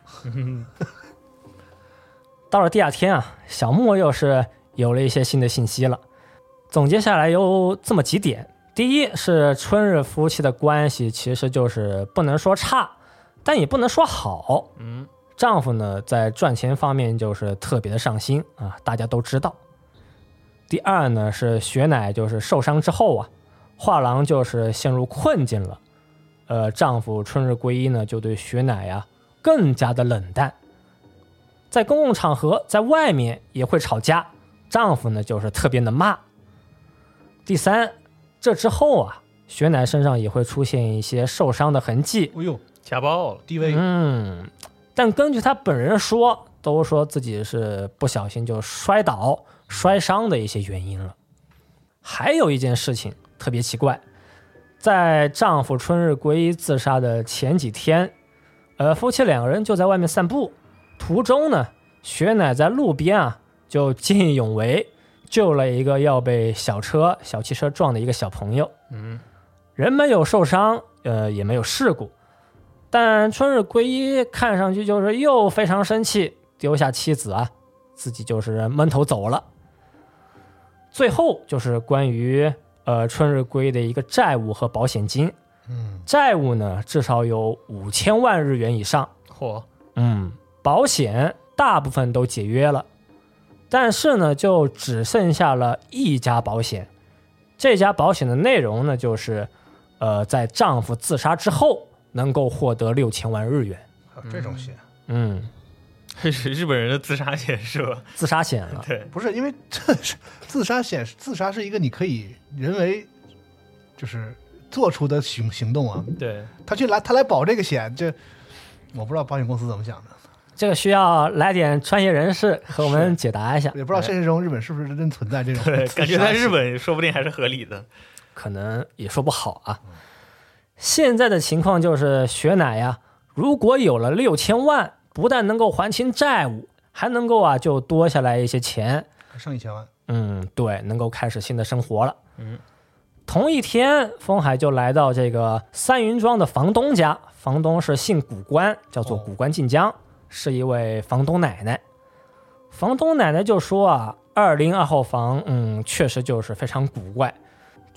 到了第二天啊，小莫又是有了一些新的信息了。总结下来有这么几点：第一是春日夫妻的关系其实就是不能说差，但也不能说好。 嗯， 丈夫呢在赚钱方面就是特别的上心啊，大家都知道。第二呢是雪乃就是受伤之后啊，画廊就是陷入困境了。呃，丈夫春日圭一呢就对雪乃呀、啊、更加的冷淡，在公共场合在外面也会吵架，丈夫呢就是特别的骂。第三，这之后啊，雪乃身上也会出现一些受伤的痕迹。 哎呦， 家暴了， 低危。 嗯，但根据他本人说，都说自己是不小心就摔倒摔伤的一些原因了。还有一件事情特别奇怪，在丈夫春日圭一自杀的前几天，呃，夫妻两个人就在外面散步，途中呢，雪乃在路边啊就见义勇为，救了一个要被小车小汽车撞的一个小朋友。 嗯， 人没有受伤，呃，也没有事故，但春日圭一看上去就是又非常生气，丢下妻子啊，自己就是闷头走了。最后就是关于呃春日圭一的一个债务和保险金， 嗯， 债务呢至少有五千万日元以上， 嚯， 嗯，保险大部分都解约了，但是呢就只剩下了一家保险。这家保险的内容呢就是呃在丈夫自杀之后能够获得六千万日元。 还有这种险？ 嗯， 这是日本人的自杀险是吧？ 自杀险了。 对， 不是，因为这是自杀险，自杀是一个你可以人为就是做出的行行动啊。 对， 他去来他来保这个险，这我不知道保险公司怎么想的， 这个需要来点专业人士和我们解答一下。 也不知道现实中日本是不是真存在这种。 对，感觉在日本说不定还是合理的。 可能也说不好啊。现在的情况就是雪乃呀、啊，如果有了六千万，不但能够还清债务，还能够啊就多下来一些钱， 还剩一千万。 嗯，对，能够开始新的生活了。 嗯， 同一天，风海就来到这个三云庄的房东家，房东是姓古关，叫做古关晋江，是一位房东奶奶。房东奶奶就说啊，二零二号房，嗯，确实就是非常古怪。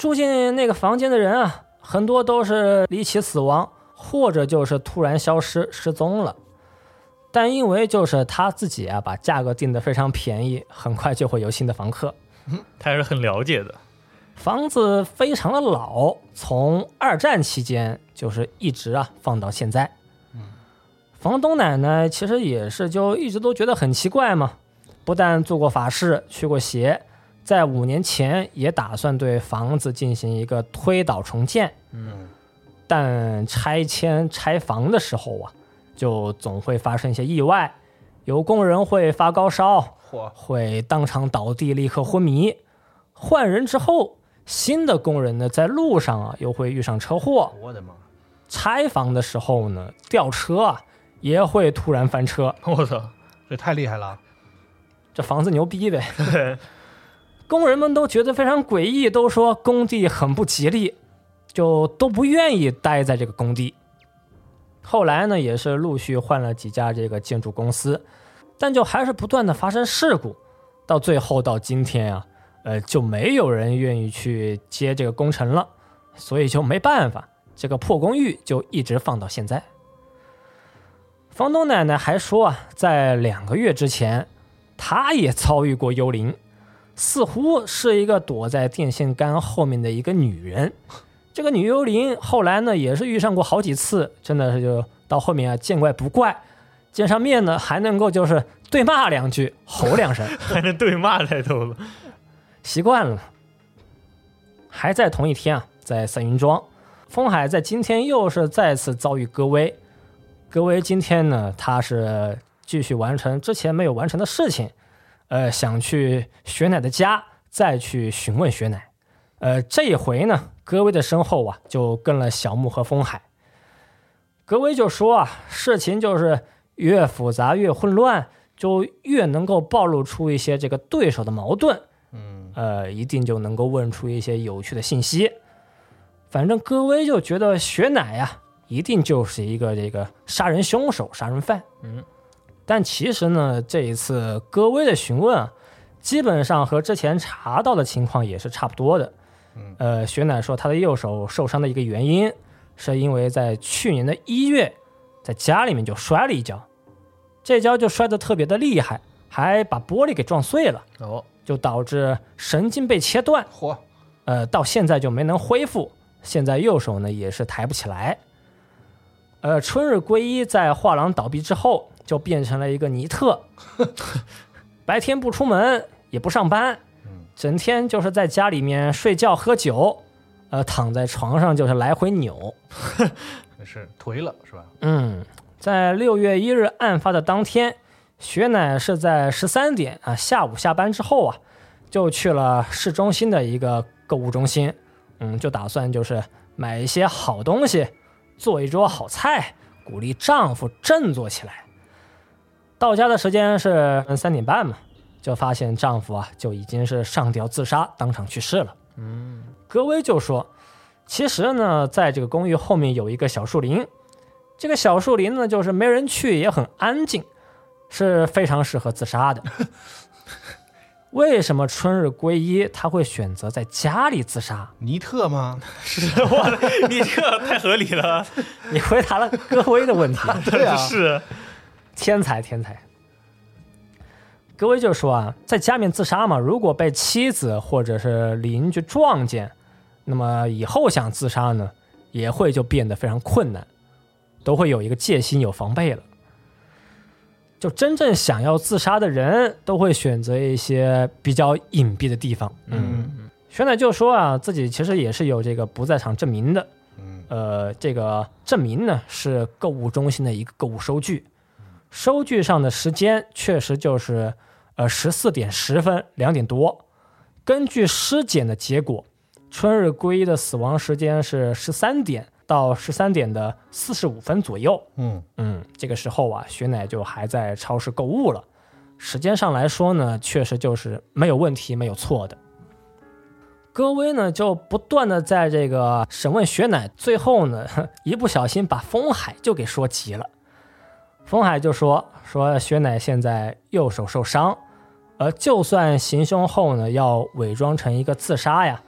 住进那个房间的人啊，很多都是离奇死亡，或者就是突然消失失踪了。但因为就是他自己啊，把价格定得非常便宜，很快就会有新的房客。 他还是很了解的。 房子非常的老，从二战期间就是一直啊放到现在。房东奶奶其实也是就一直都觉得很奇怪嘛，不但做过法事，去过邪，在五年前也打算对房子进行一个推倒重建。 嗯， 但拆迁拆房的时候啊，就总会发生一些意外，有工人会发高烧，会当场倒地立刻昏迷，换人之后，新的工人呢在路上啊又会遇上车祸。 我的妈！ 拆房的时候呢，吊车啊也会突然翻车。 我操， 这太厉害了！ 这房子牛逼呗。工人们都觉得非常诡异，都说工地很不吉利，就都不愿意待在这个工地。后来呢，也是陆续换了几家这个建筑公司，但就还是不断的发生事故，到最后到今天啊，呃，就没有人愿意去接这个工程了，所以就没办法，这个破公寓就一直放到现在。房东奶奶还说啊，在两个月之前，她也遭遇过幽灵，似乎是一个躲在电线杆后面的一个女人。这个女幽灵后来呢，也是遇上过好几次，真的是就到后面啊，见怪不怪，见上面呢还能够就是对骂两句，吼两声， 还能对骂抬头了， 习惯了。还在同一天啊，在三云庄，风海在今天又是再次遭遇戈威。戈威今天呢，他是继续完成之前没有完成的事情，呃，想去雪乃的家，再去询问雪乃。呃，这一回呢，戈威的身后啊，就跟了小木和风海。戈威就说啊，事情就是越复杂越混乱，就越能够暴露出一些这个对手的矛盾。 嗯， 呃，一定就能够问出一些有趣的信息。反正戈威就觉得雪乃呀、啊，一定就是一个这个杀人凶手、杀人犯。 嗯， 但其实呢，这一次戈威的询问啊，基本上和之前查到的情况也是差不多的。 嗯， 呃，雪乃说他的右手受伤的一个原因，是因为在去年的一月，在家里面就摔了一跤，这跤就摔得特别的厉害，还把玻璃给撞碎了。 哦， 就导致神经被切断。 嚯， 呃，到现在就没能恢复，现在右手呢也是抬不起来。呃，春日圭一在画廊倒闭之后，就变成了一个尼特，白天不出门，也不上班，整天就是在家里面睡觉喝酒，呃，躺在床上就是来回扭， 是颓了是吧？ 嗯，在六月一日案发的当天，雪乃是在十三点啊下午下班之后啊，就去了市中心的一个购物中心，嗯，就打算就是买一些好东西，做一桌好菜，鼓励丈夫振作起来。到家的时间是三点半嘛，就发现丈夫啊就已经是上吊自杀，当场去世了。 嗯， 戈威就说，其实呢，在这个公寓后面有一个小树林，这个小树林呢，就是没人去，也很安静，是非常适合自杀的。为什么春日圭一他会选择在家里自杀？ 尼特吗？ 是哇，你这太合理了。 你回答了戈威的问题。 对啊， 是天才天才。戈威就说啊，在家里面自杀嘛，如果被妻子或者是邻居撞见，那么以后想自杀呢，也会就变得非常困难，都会有一个戒心，有防备了。就真正想要自杀的人，都会选择一些比较隐蔽的地方。 嗯， 雪乃就说啊，自己其实也是有这个不在场证明的。 嗯， 呃，这个证明呢是购物中心的一个购物收据，收据上的时间确实就是呃十四点十分，两点多。根据尸检的结果，春日圭一的死亡时间是十三点到十三点的四十五分左右。 嗯嗯，这个时候啊，雪乃就还在超市购物了。时间上来说呢，确实就是没有问题，没有错的。戈威呢就不断的在这个审问雪乃，最后呢一不小心把风海就给说急了。风海就说说雪乃现在右手受伤，呃，就算行凶后呢要伪装成一个自杀呀，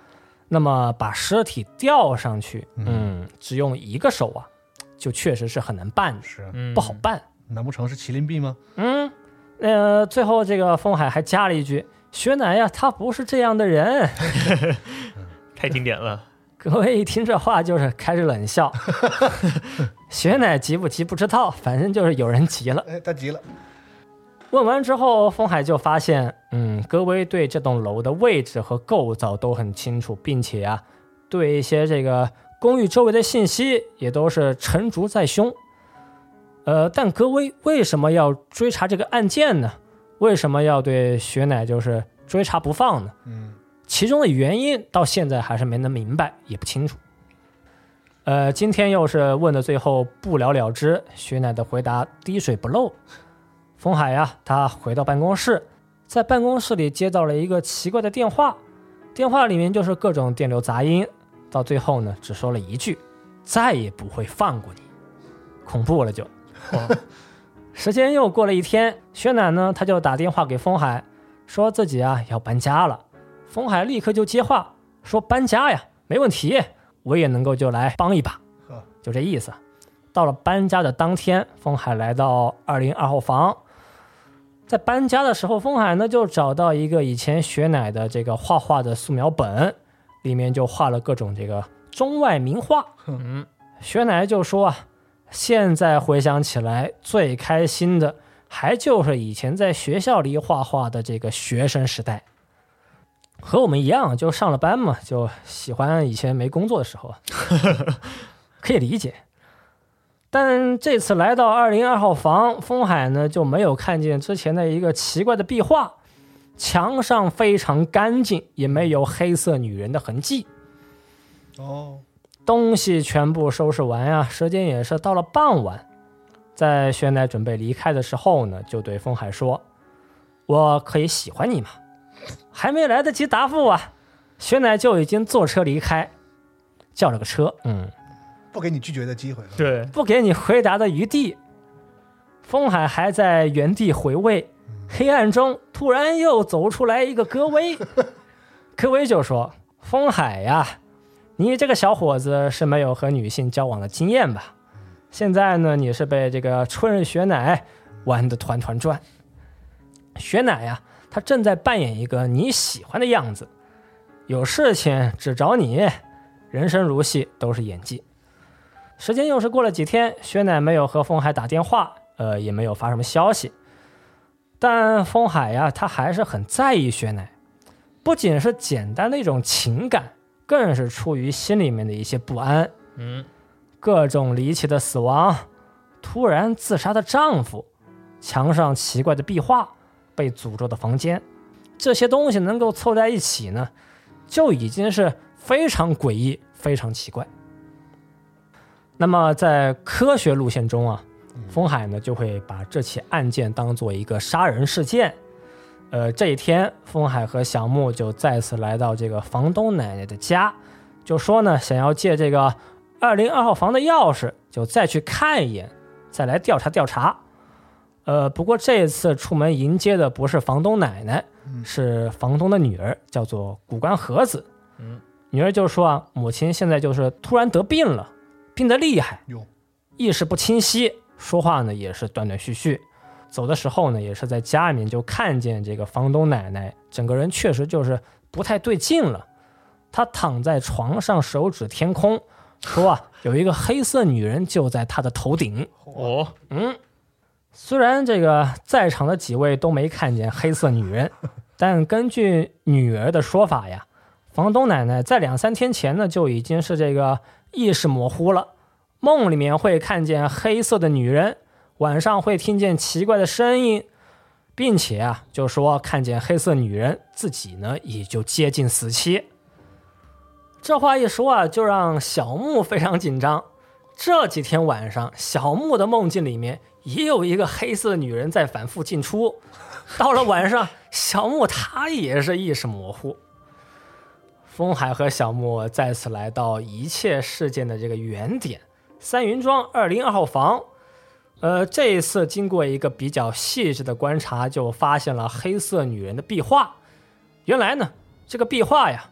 那么把尸体吊上去，嗯，只用一个手啊，就确实是很难办的， 是不好办。 难不成是麒麟臂吗？ 嗯，呃，最后这个风海还加了一句：“雪乃呀，他不是这样的人。” 太经典了。 各位一听这话就是开始冷笑。雪乃急不急不知道，反正就是有人急了。 哎，他急了。 问完之后，风海就发现，嗯，格威对这栋楼的位置和构造都很清楚，并且啊，对一些这个公寓周围的信息也都是沉着在胸。呃，但格威为什么要追查这个案件呢？为什么要对雪乃就是追查不放呢？ 嗯， 其中的原因到现在还是没能明白，也不清楚。呃，今天又是问的最后不了了之，雪乃的回答滴水不漏。风海呀，他回到办公室，在办公室里接到了一个奇怪的电话，电话里面就是各种电流杂音，到最后呢，只说了一句：“再也不会放过你。”恐怖了就。时间又过了一天，雪乃呢，他就打电话给风海，说自己啊要搬家了。风海立刻就接话说：“搬家呀，没问题，我也能够就来帮一把。”就这意思。到了搬家的当天，风海来到二零二号房。在搬家的时候，风海呢就找到一个以前雪乃的这个画画的素描本，里面就画了各种这个中外名画。嗯，雪乃就说啊，现在回想起来，最开心的还就是以前在学校里画画的这个学生时代。和我们一样，就上了班嘛，就喜欢以前没工作的时候，可以理解。但这次来到二零二号房，风海呢就没有看见之前的一个奇怪的壁画，墙上非常干净，也没有黑色女人的痕迹。 哦， 东西全部收拾完呀，时间也是到了傍晚。在雪乃准备离开的时候呢，就对风海说：“我可以喜欢你吗？”还没来得及答复啊，雪乃就已经坐车离开，叫了个车，嗯， 不给你拒绝的机会。 对， 不给你回答的余地。风海还在原地回味，黑暗中突然又走出来一个戈威。戈威就说：“风海呀，你这个小伙子是没有和女性交往的经验吧？现在呢，你是被这个春日雪乃玩得团团转。雪乃呀，他正在扮演一个你喜欢的样子，有事情只找你，人生如戏，都是演技。”时间又是过了几天，雪乃没有和风海打电话，呃，也没有发什么消息。但风海呀，他还是很在意雪乃，不仅是简单的一种情感，更是出于心里面的一些不安。 嗯， 各种离奇的死亡，突然自杀的丈夫，墙上奇怪的壁画，被诅咒的房间，这些东西能够凑在一起呢，就已经是非常诡异，非常奇怪。那么在科学路线中啊，风海呢就会把这起案件当做一个杀人事件。呃，这一天，风海和小木就再次来到这个房东奶奶的家，就说呢想要借这个二零二号房的钥匙，就再去看一眼，再来调查调查。呃，不过这次出门迎接的不是房东奶奶，是房东的女儿，叫做古关和子。 嗯， 女儿就说啊，母亲现在就是突然得病了。病得厉害，意识不清晰，说话呢也是断断续续。走的时候呢，也是在家里面就看见这个房东奶奶，整个人确实就是不太对劲了。她躺在床上，手指天空，说啊，有一个黑色女人就在她的头顶。 哦， 嗯，虽然这个在场的几位都没看见黑色女人，但根据女儿的说法呀，房东奶奶在两三天前呢就已经是这个意识模糊了，梦里面会看见黑色的女人，晚上会听见奇怪的声音，并且啊，就说看见黑色女人，自己呢也就接近死期。这话一说啊，就让小木非常紧张。这几天晚上，小木的梦境里面也有一个黑色女人在反复进出。到了晚上，小木他也是意识模糊。风海和小木再次来到一切事件的这个原点三云庄二零二号房。呃，这一次经过一个比较细致的观察，就发现了黑色女人的壁画。原来呢，这个壁画呀，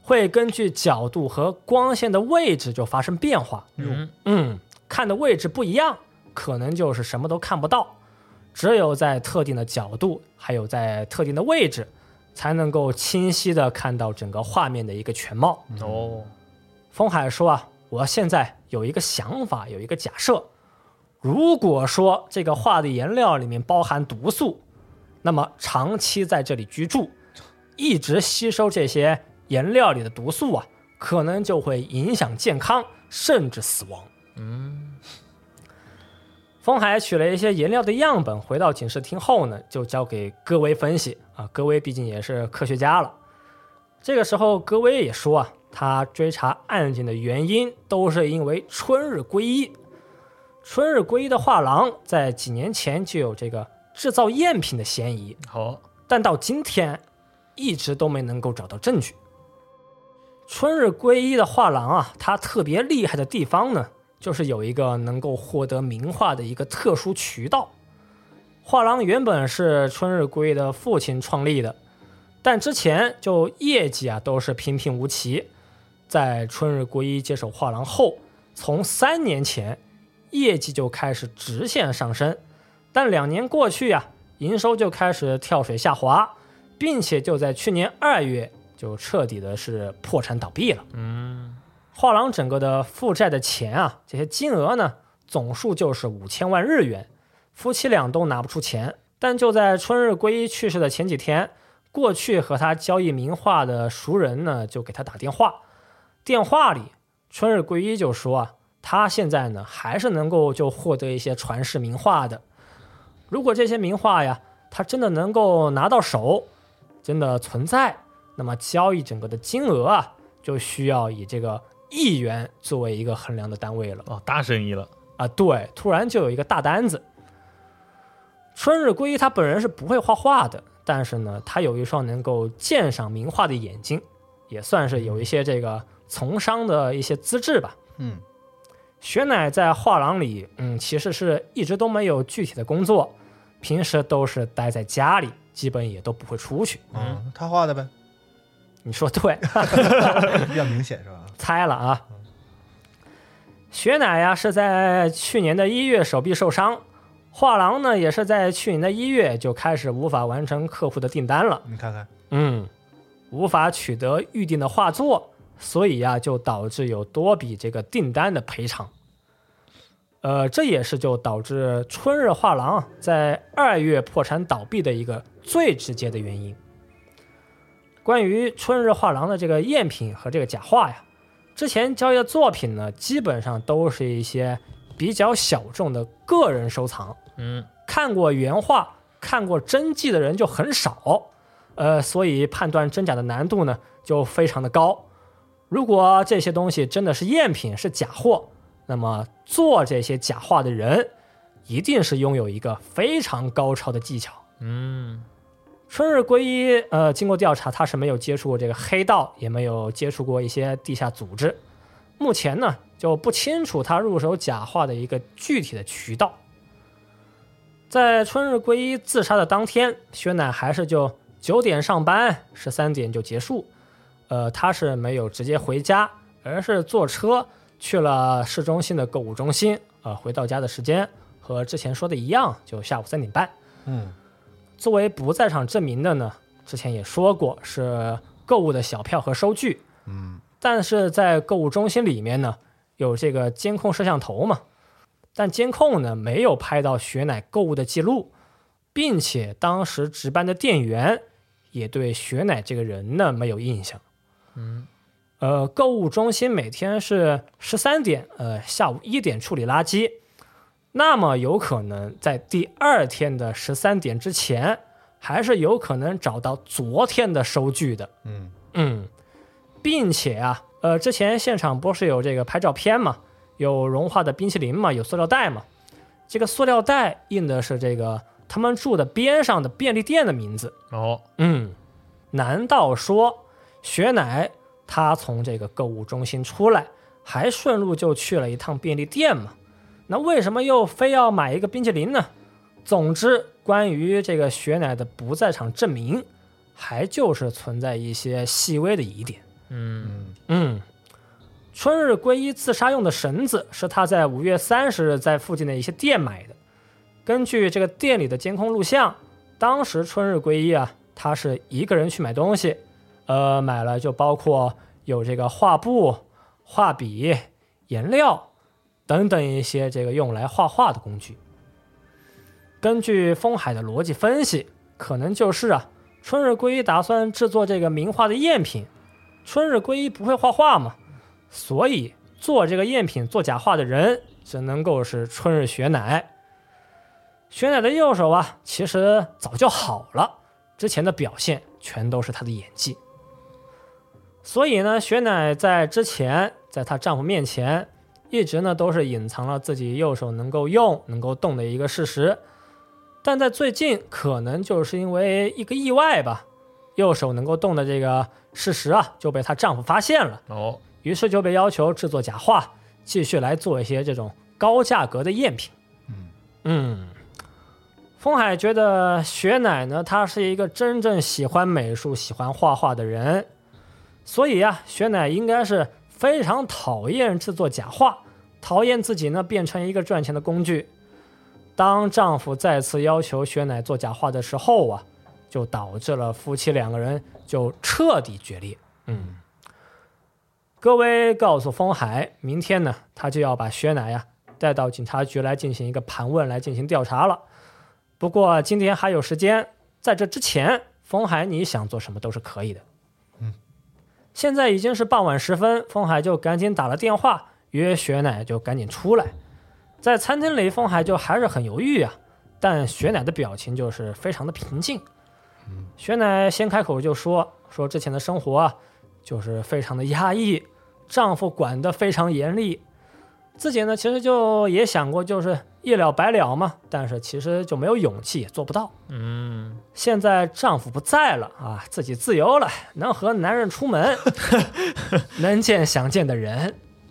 会根据角度和光线的位置就发生变化。 嗯嗯，看的位置不一样，可能就是什么都看不到，只有在特定的角度，还有在特定的位置，才能够清晰的看到整个画面的一个全貌。 哦， 风海说啊，我现在有一个想法，有一个假设，如果说这个画的颜料里面包含毒素，那么长期在这里居住，一直吸收这些颜料里的毒素啊，可能就会影响健康，甚至死亡。 嗯， 风海取了一些颜料的样本，回到警视厅后呢，就交给戈威分析啊。戈威毕竟也是科学家了。这个时候，戈威也说啊，他追查案件的原因都是因为春日圭一。春日圭一的画廊在几年前就有这个制造赝品的嫌疑， 好， 但到今天一直都没能够找到证据。春日圭一的画廊啊，它特别厉害的地方呢，就是有一个能够获得名画的一个特殊渠道。画廊原本是春日圭一的父亲创立的，但之前就业绩啊都是平平无奇。在春日圭一接手画廊后，从三年前业绩就开始直线上升，但两年过去啊，营收就开始跳水下滑，并且就在去年二月就彻底的是破产倒闭了。 嗯， 画廊整个的负债的钱啊，这些金额呢，总数就是五千万日元，夫妻俩都拿不出钱。但就在春日圭一去世的前几天，过去和他交易名画的熟人呢，就给他打电话，电话里春日圭一就说啊，他现在呢还是能够就获得一些传世名画的。如果这些名画呀，他真的能够拿到手，真的存在，那么交易整个的金额啊，就需要以这个亿元作为一个衡量的单位了。 哦，大生意了啊！对，突然就有一个大单子。春日圭一他本人是不会画画的，但是呢，他有一双能够鉴赏名画的眼睛，也算是有一些这个从商的一些资质吧。 嗯， 雪乃在画廊里，嗯，其实是一直都没有具体的工作，平时都是待在家里，基本也都不会出去。 嗯，他画的呗， 你说对， 比较明显是吧？ 猜了啊。雪乃呀是在去年的一月手臂受伤，画廊呢也是在去年的一月就开始无法完成客户的订单了。 你看看， 嗯，无法取得预定的画作，所以呀就导致有多笔这个订单的赔偿。呃，这也是就导致春日画廊在二月破产倒闭的一个最直接的原因。关于春日画廊的这个赝品和这个假画呀，之前交易的作品呢，基本上都是一些比较小众的个人收藏。 嗯， 看过原画、看过真迹的人就很少，呃，所以判断真假的难度呢就非常的高。如果这些东西真的是赝品、是假货，那么做这些假画的人一定是拥有一个非常高超的技巧。 嗯， 春日圭一呃，经过调查，他是没有接触过这个黑道，也没有接触过一些地下组织。目前呢，就不清楚他入手假画的一个具体的渠道。在春日圭一自杀的当天，雪乃还是就九点上班，十三点就结束。呃，他是没有直接回家，而是坐车去了市中心的购物中心。呃，回到家的时间和之前说的一样，就下午三点半。 嗯， 作为不在场证明的呢，之前也说过是购物的小票和收据。 嗯， 但是在购物中心里面呢，有这个监控摄像头嘛，但监控呢没有拍到雪乃购物的记录，并且当时值班的店员也对雪乃这个人呢没有印象。 嗯， 呃，购物中心每天是十三点，呃，下午一点处理垃圾，那么有可能在第二天的十三点之前，还是有可能找到昨天的收据的。 嗯嗯，并且啊，呃，之前现场不是有这个拍照片嘛，有融化的冰淇淋嘛，有塑料袋嘛，这个塑料袋印的是这个他们住的边上的便利店的名字。 哦， 嗯，难道说雪乃他从这个购物中心出来，还顺路就去了一趟便利店吗？那为什么又非要买一个冰淇淋呢？总之，关于这个雪乃的不在场证明，还就是存在一些细微的疑点。 嗯嗯，春日圭一自杀用的绳子是他在五月三十日在附近的一些店买的。根据这个店里的监控录像，当时春日圭一啊，他是一个人去买东西，呃，买了就包括有这个画布、画笔、颜料等等一些这个用来画画的工具。根据丰海的逻辑分析，可能就是啊，春日圭一打算制作这个名画的赝品。春日圭一不会画画嘛，所以做这个赝品做假画的人只能够是春日雪乃。雪乃的右手啊，其实早就好了，之前的表现全都是她的演技。所以呢，雪乃在之前在她丈夫面前一直呢都是隐藏了自己右手能够用能够动的一个事实。但在最近可能就是因为一个意外吧，右手能够动的这个事实啊就被她丈夫发现了， 哦， 于是就被要求制作假画，继续来做一些这种高价格的赝品。 嗯嗯，丰海觉得雪乃呢，她是一个真正喜欢美术、喜欢画画的人，所以啊，雪乃应该是非常讨厌制作假画，讨厌自己呢变成一个赚钱的工具。当丈夫再次要求雪乃做假画的时候啊，就导致了夫妻两个人就彻底决裂。嗯，戈威告诉丰海，明天呢，他就要把雪乃呀、啊、带到警察局来进行一个盘问，来进行调查了。不过今天还有时间，在这之前，丰海你想做什么都是可以的。 嗯， 现在已经是傍晚时分，丰海就赶紧打了电话约雪乃就赶紧出来。在餐厅里，丰海就还是很犹豫啊，但雪乃的表情就是非常的平静。雪乃先开口就说说之前的生活啊，就是非常的压抑，丈夫管得非常严厉，自己呢其实就也想过就是一了百了嘛，但是其实就没有勇气，也做不到。 嗯， 现在丈夫不在了啊，自己自由了，能和男人出门，能见想见的人。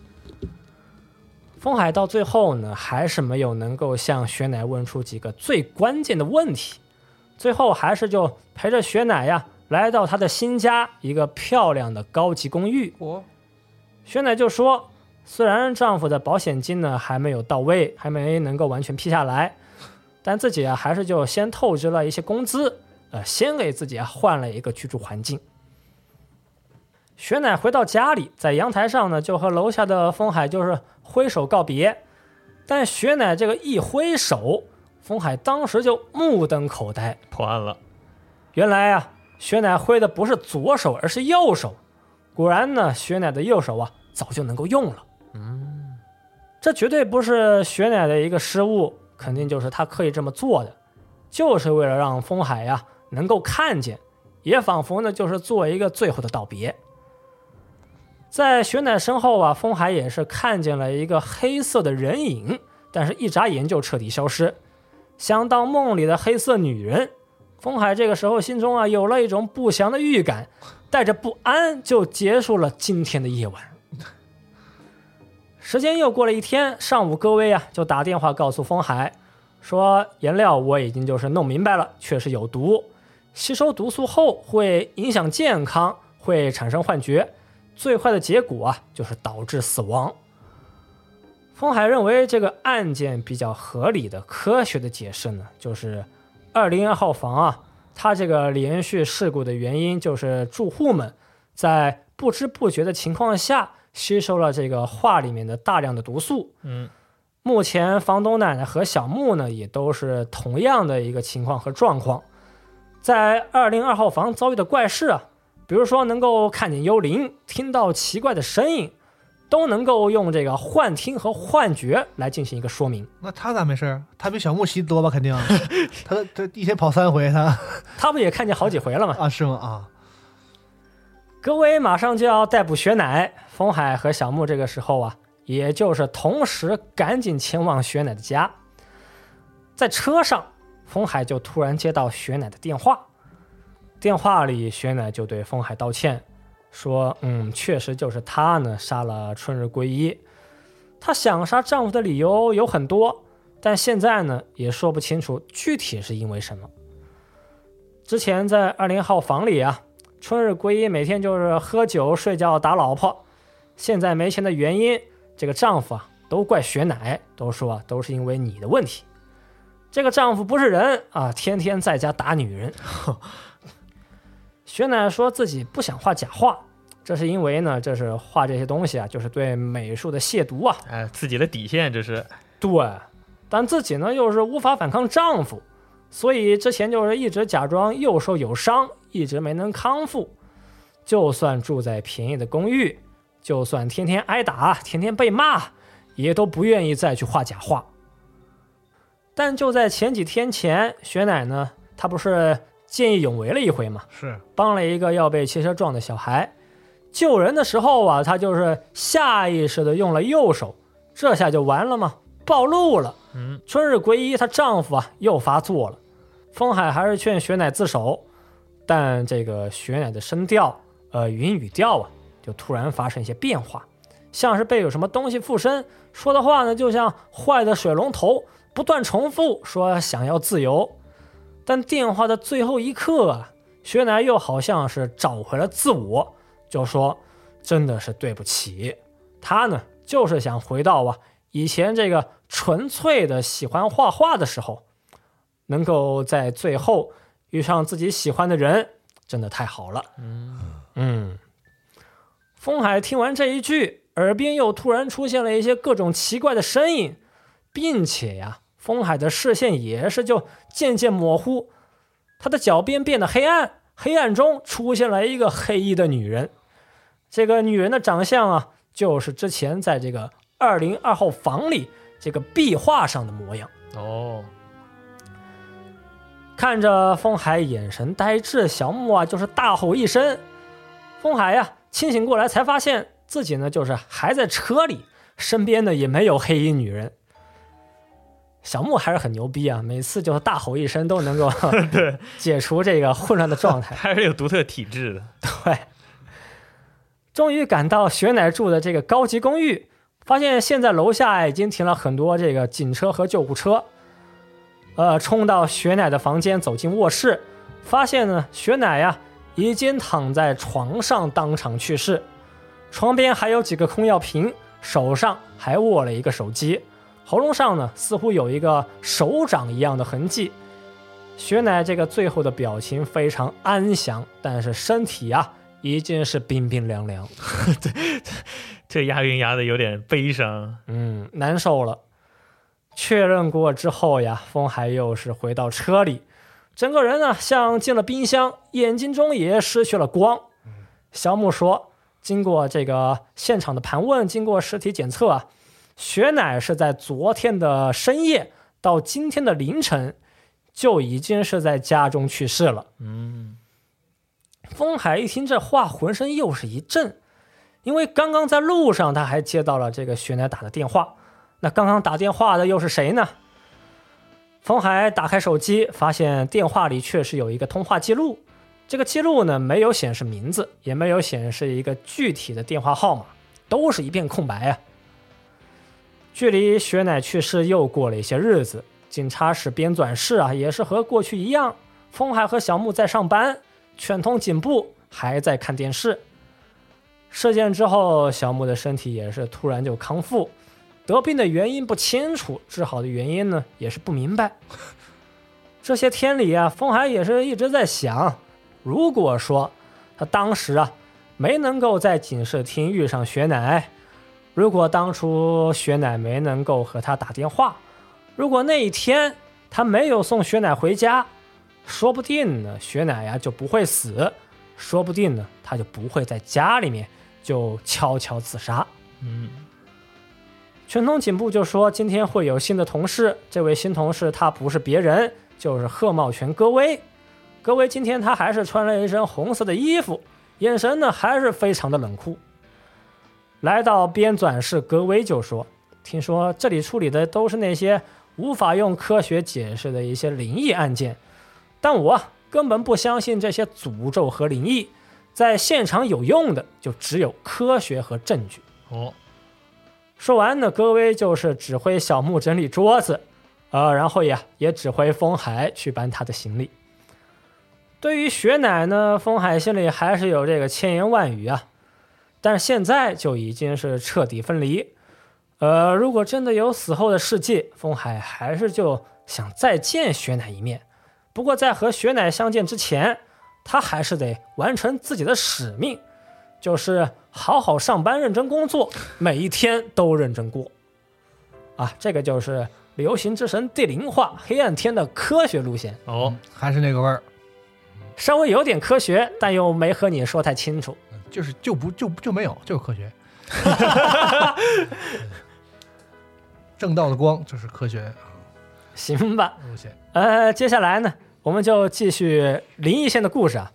丰海到最后呢，还是没有能够向雪乃问出几个最关键的问题，最后还是就陪着雪乃呀来到她的新家，一个漂亮的高级公寓。 我雪乃就说，虽然丈夫的保险金呢还没有到位，还没能够完全批下来，但自己啊还是就先透支了一些工资，呃，先给自己啊换了一个居住环境。雪乃回到家里，在阳台上呢就和楼下的丰海就是挥手告别，但雪乃这个一挥手，丰海当时就目瞪口呆， 破案了。 原来啊，雪乃挥的不是左手，而是右手。果然呢，雪乃的右手啊早就能够用了。 嗯， 这绝对不是雪乃的一个失误，肯定就是他刻意这么做的，就是为了让丰海呀、啊、能够看见，也仿佛呢就是做一个最后的道别。在雪乃身后啊，丰海也是看见了一个黑色的人影，但是一眨眼就彻底消失。想到梦里的黑色女人，丰海这个时候心中啊有了一种不祥的预感，带着不安就结束了今天的夜晚。时间又过了一天，上午戈威啊就打电话告诉丰海说，颜料我已经就是弄明白了，确实有毒，吸收毒素后会影响健康，会产生幻觉，最坏的结果啊就是导致死亡。丰海认为这个案件比较合理的科学的解释呢，就是二零二号房啊，它这个连续事故的原因就是住户们在不知不觉的情况下吸收了这个画里面的大量的毒素。 嗯， 目前房东奶奶和小木呢也都是同样的一个情况和状况。在二零二号房遭遇的怪事啊，比如说能够看见幽灵，听到奇怪的声音，都能够用这个幻听和幻觉来进行一个说明。 那他咋没事？他比小木吸多吧？肯定，他他一天跑三回，他他不也看见好几回了吗？ 啊，是吗？啊， 戈威马上就要逮捕雪乃，丰海和小木这个时候啊，也就是同时赶紧前往雪乃的家。在车上，丰海就突然接到雪乃的电话，电话里雪乃就对丰海道歉，说嗯，确实就是她呢杀了春日圭一，她想杀丈夫的理由有很多，但现在呢也说不清楚具体是因为什么。之前在二零号房里啊， 春日归一每天就是喝酒睡觉打老婆，现在没钱的原因，这个丈夫啊都怪雪乃，都说都是因为你的问题。这个丈夫不是人啊，天天在家打女人。雪乃说自己不想画假画，这是因为呢，这是画这些东西啊，就是对美术的亵渎啊， 哎，自己的底线这是。 对，但自己呢又是无法反抗丈夫，所以之前就是一直假装右手有伤，一直没能康复。就算住在便宜的公寓，就算天天挨打，天天被骂，也都不愿意再去画假画。但就在前几天前，雪乃呢，他不是见义勇为了一回嘛， 是帮了一个要被汽车撞的小孩。救人的时候啊，他就是下意识的用了右手，这下就完了嘛，暴露了。 嗯， 春日归一她丈夫啊又发作了，风海还是劝雪乃自首，但这个雪乃的声调，呃，语音语调啊，就突然发生一些变化，像是被有什么东西附身，说的话呢，就像坏的水龙头，不断重复说想要自由。但电话的最后一刻啊，雪乃又好像是找回了自我，就说真的是对不起，他呢就是想回到啊以前这个纯粹的喜欢画画的时候，能够在最后遇上自己喜欢的人，真的太好了。嗯嗯，风海听完这一句，耳边又突然出现了一些各种奇怪的声音，并且呀，风海的视线也是就渐渐模糊，他的脚边变得黑暗，黑暗中出现了一个黑衣的女人。这个女人的长相啊，就是之前在这个二零二号房里这个壁画上的模样。 哦， 看着风海眼神呆滞，小木啊就是大吼一声。风海呀、啊、清醒过来，才发现自己呢就是还在车里，身边呢也没有黑衣女人。小木还是很牛逼啊，每次就是大吼一声都能够对解除这个混乱的状态， 还是有独特体质的。 对，终于赶到雪乃住的这个高级公寓，发现现在楼下已经停了很多这个警车和救护车。呃，冲到雪乃的房间，走进卧室，发现呢雪乃呀已经躺在床上当场去世，床边还有几个空药瓶，手上还握了一个手机，喉咙上呢似乎有一个手掌一样的痕迹。雪乃这个最后的表情非常安详，但是身体啊已经是冰冰凉凉。 这这押韵押的有点悲伤。 嗯，难受了。确认过之后呀，风海又是回到车里，整个人呢像进了冰箱，眼睛中也失去了光。小木说，经过这个现场的盘问，经过尸体检测啊，雪乃是在昨天的深夜到今天的凌晨就已经是在家中去世了。 嗯， 风海一听这话，浑身又是一震，因为刚刚在路上他还接到了这个雪乃打的电话。那刚刚打电话的又是谁呢？风海打开手机，发现电话里确实有一个通话记录，这个记录呢没有显示名字，也没有显示一个具体的电话号码，都是一片空白啊。距离雪乃去世又过了一些日子，警察室编纂室啊也是和过去一样，风海和小木在上班，犬通警部还在看电视。事件之后，小木的身体也是突然就康复，得病的原因不清楚，治好的原因呢也是不明白。这些天里啊，风海也是一直在想，如果说他当时啊没能够在警视厅遇上雪乃，如果当初雪乃没能够和他打电话，如果那一天他没有送雪乃回家，说不定呢雪乃呀就不会死，说不定呢他就不会在家里面就悄悄自杀。 嗯， 全通警部就说今天会有新的同事，这位新同事他不是别人，就是贺茂全戈威。戈威今天他还是穿了一身红色的衣服，眼神呢还是非常的冷酷。来到编纂室，戈威就说，听说这里处理的都是那些无法用科学解释的一些灵异案件，但我根本不相信这些诅咒和灵异，在现场有用的就只有科学和证据。 哦， 说完呢，戈威就是指挥小木整理桌子，呃，然后呀也指挥风海去搬他的行李。 对于雪乃呢，风海心里还是有这个千言万语啊，但是现在就已经是彻底分离。呃，如果真的有死后的世界，风海还是就想再见雪乃一面。不过在和雪乃相见之前，他还是得完成自己的使命，就是好好上班，认真工作，每一天都认真过。啊，这个就是流行之神地灵化黑暗天的科学路线哦， 还是那个味儿， 稍微有点科学，但又没和你说太清楚。 就是就不就就没有，就是科学。正道的光就是科学行吧， 路线。 呃，接下来呢，我们就继续灵异线的故事啊。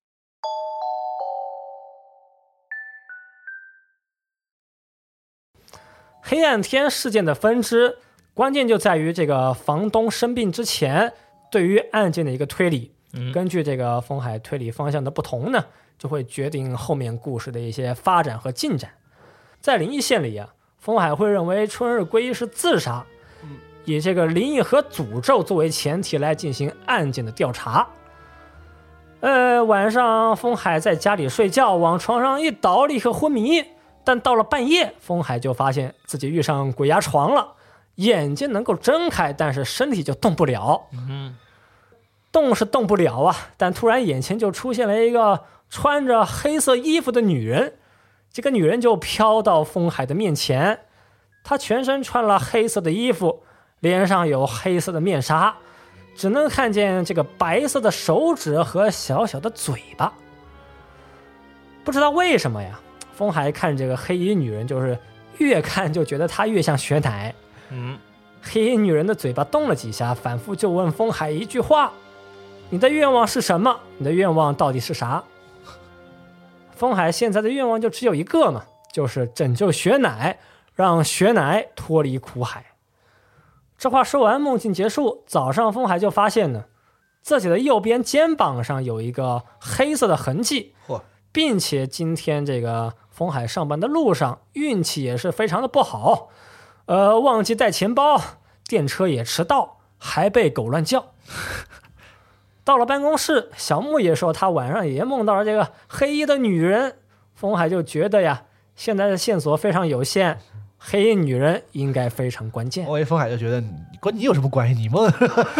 黑暗天事件的分支，关键就在于这个房东生病之前对于案件的一个推理。 嗯， 根据这个风海推理方向的不同呢，就会决定后面故事的一些发展和进展。在灵异线里啊，风海会认为春日归一是自杀，以这个灵异和诅咒作为前提来进行案件的调查。呃，晚上风海在家里睡觉，往床上一倒，立刻昏迷。但到了半夜，风海就发现自己遇上鬼压床了，眼睛能够睁开，但是身体就动不了。 嗯， 动是动不了啊，但突然眼前就出现了一个穿着黑色衣服的女人。这个女人就飘到风海的面前，她全身穿了黑色的衣服，脸上有黑色的面纱，只能看见这个白色的手指和小小的嘴巴。不知道为什么呀，风海看这个黑衣女人，就是越看就觉得她越像雪乃。 嗯， 黑衣女人的嘴巴动了几下，反复就问风海一句话：你的愿望是什么？你的愿望到底是啥？风海现在的愿望就只有一个嘛，就是拯救雪乃，让雪乃脱离苦海。这话说完，梦境结束。早上风海就发现呢，自己的右边肩膀上有一个黑色的痕迹，并且今天这个风海上班的路上运气也是非常的不好，呃，忘记带钱包，电车也迟到，还被狗乱叫。到了办公室，小木也说他晚上也梦到了这个黑衣的女人。风海就觉得呀，现在的线索非常有限，黑衣女人应该非常关键。 我一风海就觉得关你有什么关系？你梦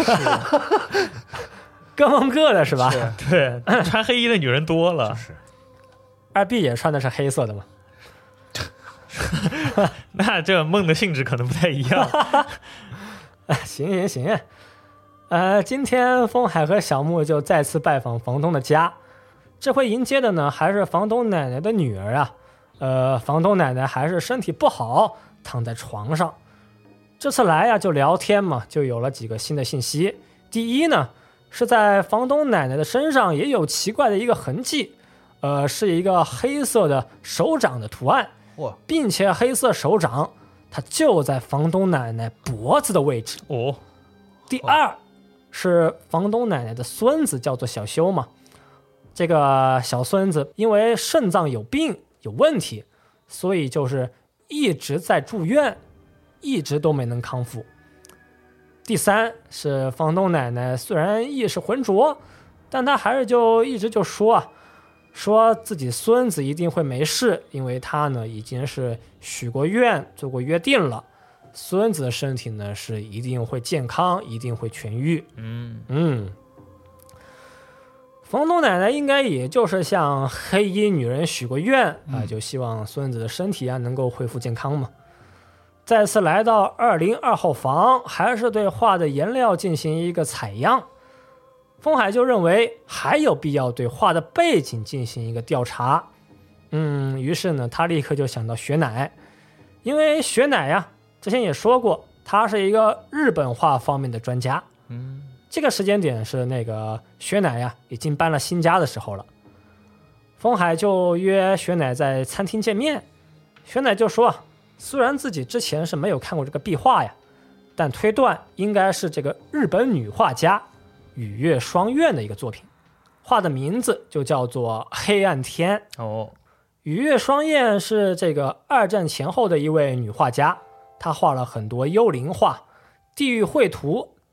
各梦各的是吧？ 是对，穿黑衣的女人多了。 就是二 B 也穿的是黑色的嘛？ 那这梦的性质可能不太一样。 行行行，呃，今天风海和小木就再次拜访房东的家，这回迎接的呢还是房东奶奶的女儿啊。呃，房东奶奶还是身体不好，躺在床上。这次来呀、啊、就聊天嘛，就有了几个新的信息。第一呢，是在房东奶奶的身上也有奇怪的一个痕迹，呃，是一个黑色的手掌的图案，并且黑色手掌它就在房东奶奶脖子的位置。 哦， 第二是房东奶奶的孙子叫做小修嘛，这个小孙子因为肾脏有病有问题，所以就是一直在住院，一直都没能康复。第三是房东奶奶虽然意识浑浊，但她还是就一直就说啊，说自己孙子一定会没事，因为他呢已经是许过愿做过约定了，孙子的身体呢是一定会健康，一定会痊愈。 嗯嗯，房东奶奶应该也就是向黑衣女人许过愿啊、 嗯， 就希望孙子的身体啊能够恢复健康嘛。再次来到二零二号房，还是对画的颜料进行一个采样。风海就认为还有必要对画的背景进行一个调查。嗯，于是呢，他立刻就想到雪乃，因为雪乃呀、啊，之前也说过，他是一个日本画方面的专家。 嗯， 这个时间点是那个雪乃呀、啊、已经搬了新家的时候了。风海就约雪乃在餐厅见面，雪乃就说，虽然自己之前是没有看过这个壁画呀，但推断应该是这个日本女画家羽月双院的一个作品，画的名字就叫做《黑暗天》。 哦， 羽月双院是这个二战前后的一位女画家，她画了很多幽灵画、地狱绘图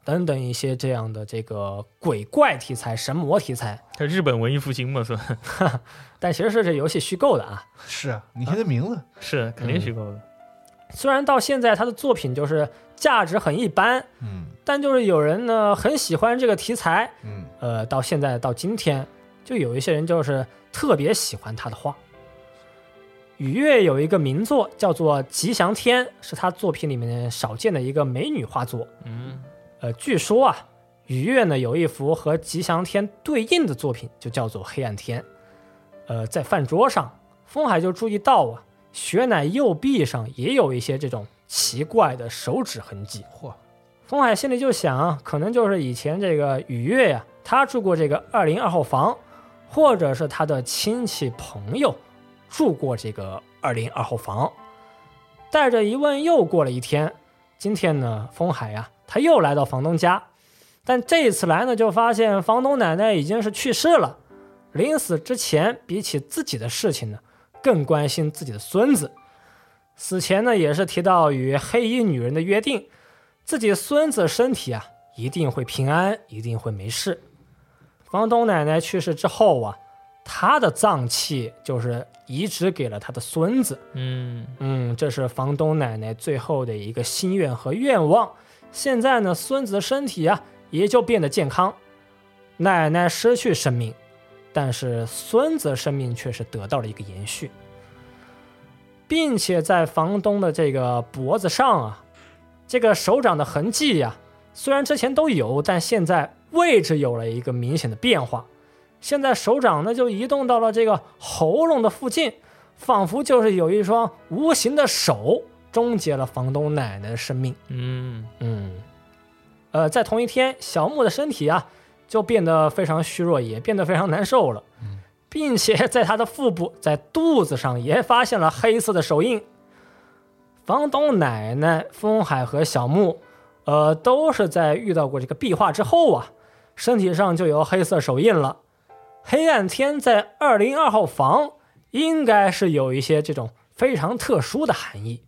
等等一些这样的这个鬼怪题材、神魔题材。 它日本文艺复兴嘛，是吧？ 但其实是这游戏虚构的啊。 是啊，你听这名字， 是肯定虚构的。 嗯虽然到现在他的作品就是价值很一般， 嗯但就是有人呢很喜欢这个题材， 嗯呃，到现在到今天，就有一些人就是特别喜欢他的画。雨月有一个名作叫做《吉祥天》，是他作品里面少见的一个美女画作。 嗯， 呃，据说啊，雨月呢有一幅和《吉祥天》对应的作品，就叫做《黑暗天》。呃，在饭桌上，风海就注意到啊，雪乃右臂上也有一些这种奇怪的手指痕迹。 嚯， 风海心里就想，可能就是以前这个雨月呀、啊，他住过这个二零二号房，或者是他的亲戚朋友住过这个二零二号房。带着疑问又过了一天，今天呢，风海呀、啊，他又来到房东家，但这一次来呢，就发现房东奶奶已经是去世了。临死之前，比起自己的事情呢，更关心自己的孙子。死前呢，也是提到与黑衣女人的约定，自己孙子身体啊一定会平安，一定会没事。房东奶奶去世之后啊，他的脏器就是移植给了他的孙子。 嗯嗯，这是房东奶奶最后的一个心愿和愿望。现在呢，孙子的身体啊也就变得健康。奶奶失去生命，但是孙子生命却是得到了一个延续，并且在房东的这个脖子上啊，这个手掌的痕迹呀、啊，虽然之前都有，但现在位置有了一个明显的变化。现在手掌呢就移动到了这个喉咙的附近，仿佛就是有一双无形的手终结了房东奶奶的生命。 嗯嗯，呃，在同一天，小木的身体啊就变得非常虚弱，也变得非常难受了，并且在他的腹部、在肚子上也发现了黑色的手印。房东奶奶、风海和小木，呃，都是在遇到过这个壁画之后啊，身体上就有黑色手印了。黑暗天在二零二号房应该是有一些这种非常特殊的含义。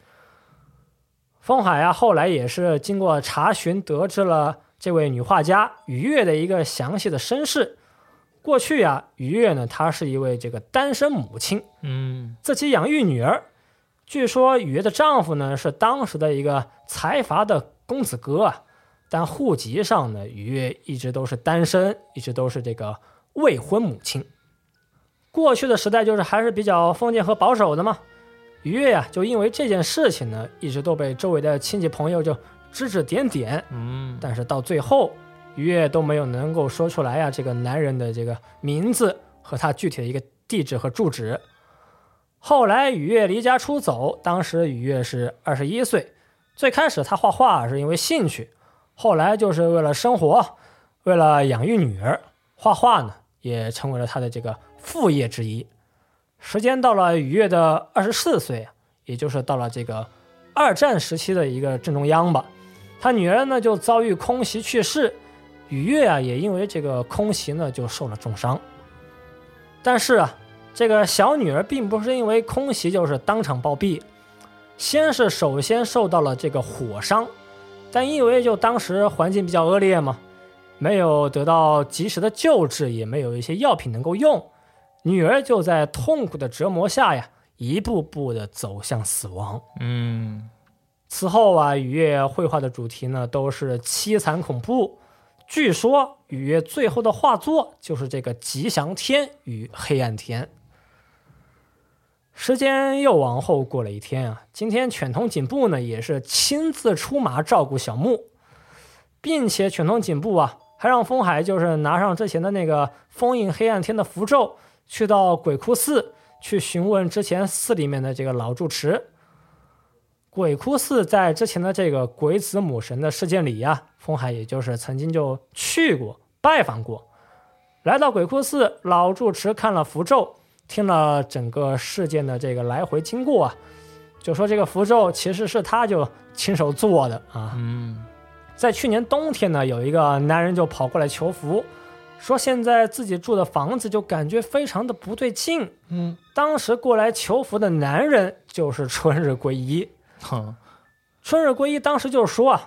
风海啊，后来也是经过查询得知了这位女画家雨月的一个详细的身世。过去啊，雨月呢，她是一位这个单身母亲， 嗯自己养育女儿。据说雨月的丈夫呢是当时的一个财阀的公子哥啊，但户籍上呢，雨月一直都是单身，一直都是这个未婚母亲。过去的时代就是还是比较封建和保守的嘛。雨月呀、啊，就因为这件事情呢，一直都被周围的亲戚朋友就指指点点。 嗯， 但是到最后，雨月都没有能够说出来呀、啊，这个男人的这个名字和他具体的一个地址和住址。后来雨月离家出走，当时雨月是二十一岁。最开始他画画是因为兴趣，后来就是为了生活，为了养育女儿，画画呢也成为了他的这个副业之一。时间到了雨月的二十四岁，也就是到了这个二战时期的一个正中央吧。他女儿呢就遭遇空袭去世，雨月啊也因为这个空袭呢就受了重伤。但是啊，这个小女儿并不是因为空袭就是当场暴毙，先是首先受到了这个火伤，但因为就当时环境比较恶劣嘛，没有得到及时的救治，也没有一些药品能够用，女儿就在痛苦的折磨下呀，一步步的走向死亡。 嗯， 此后啊，雨月绘画的主题呢都是凄惨恐怖。据说雨月最后的画作就是这个吉祥天与黑暗天。时间又往后过了一天啊，今天犬童警部呢也是亲自出马照顾小木，并且犬童警部啊还让风海就是拿上之前的那个封印黑暗天的符咒，去到鬼窟寺去询问之前寺里面的这个老住持。鬼窟寺在之前的这个鬼子母神的事件里呀、啊，风海也就是曾经就去过拜访过。来到鬼窟寺，老住持看了符咒，听了整个事件的这个来回经过啊，就说这个符咒其实是他就亲手做的啊。 嗯， 在去年冬天呢，有一个男人就跑过来求符，说现在自己住的房子就感觉非常的不对劲。 嗯， 当时过来求符的男人就是春日归一。 好， 春日归一当时就说啊，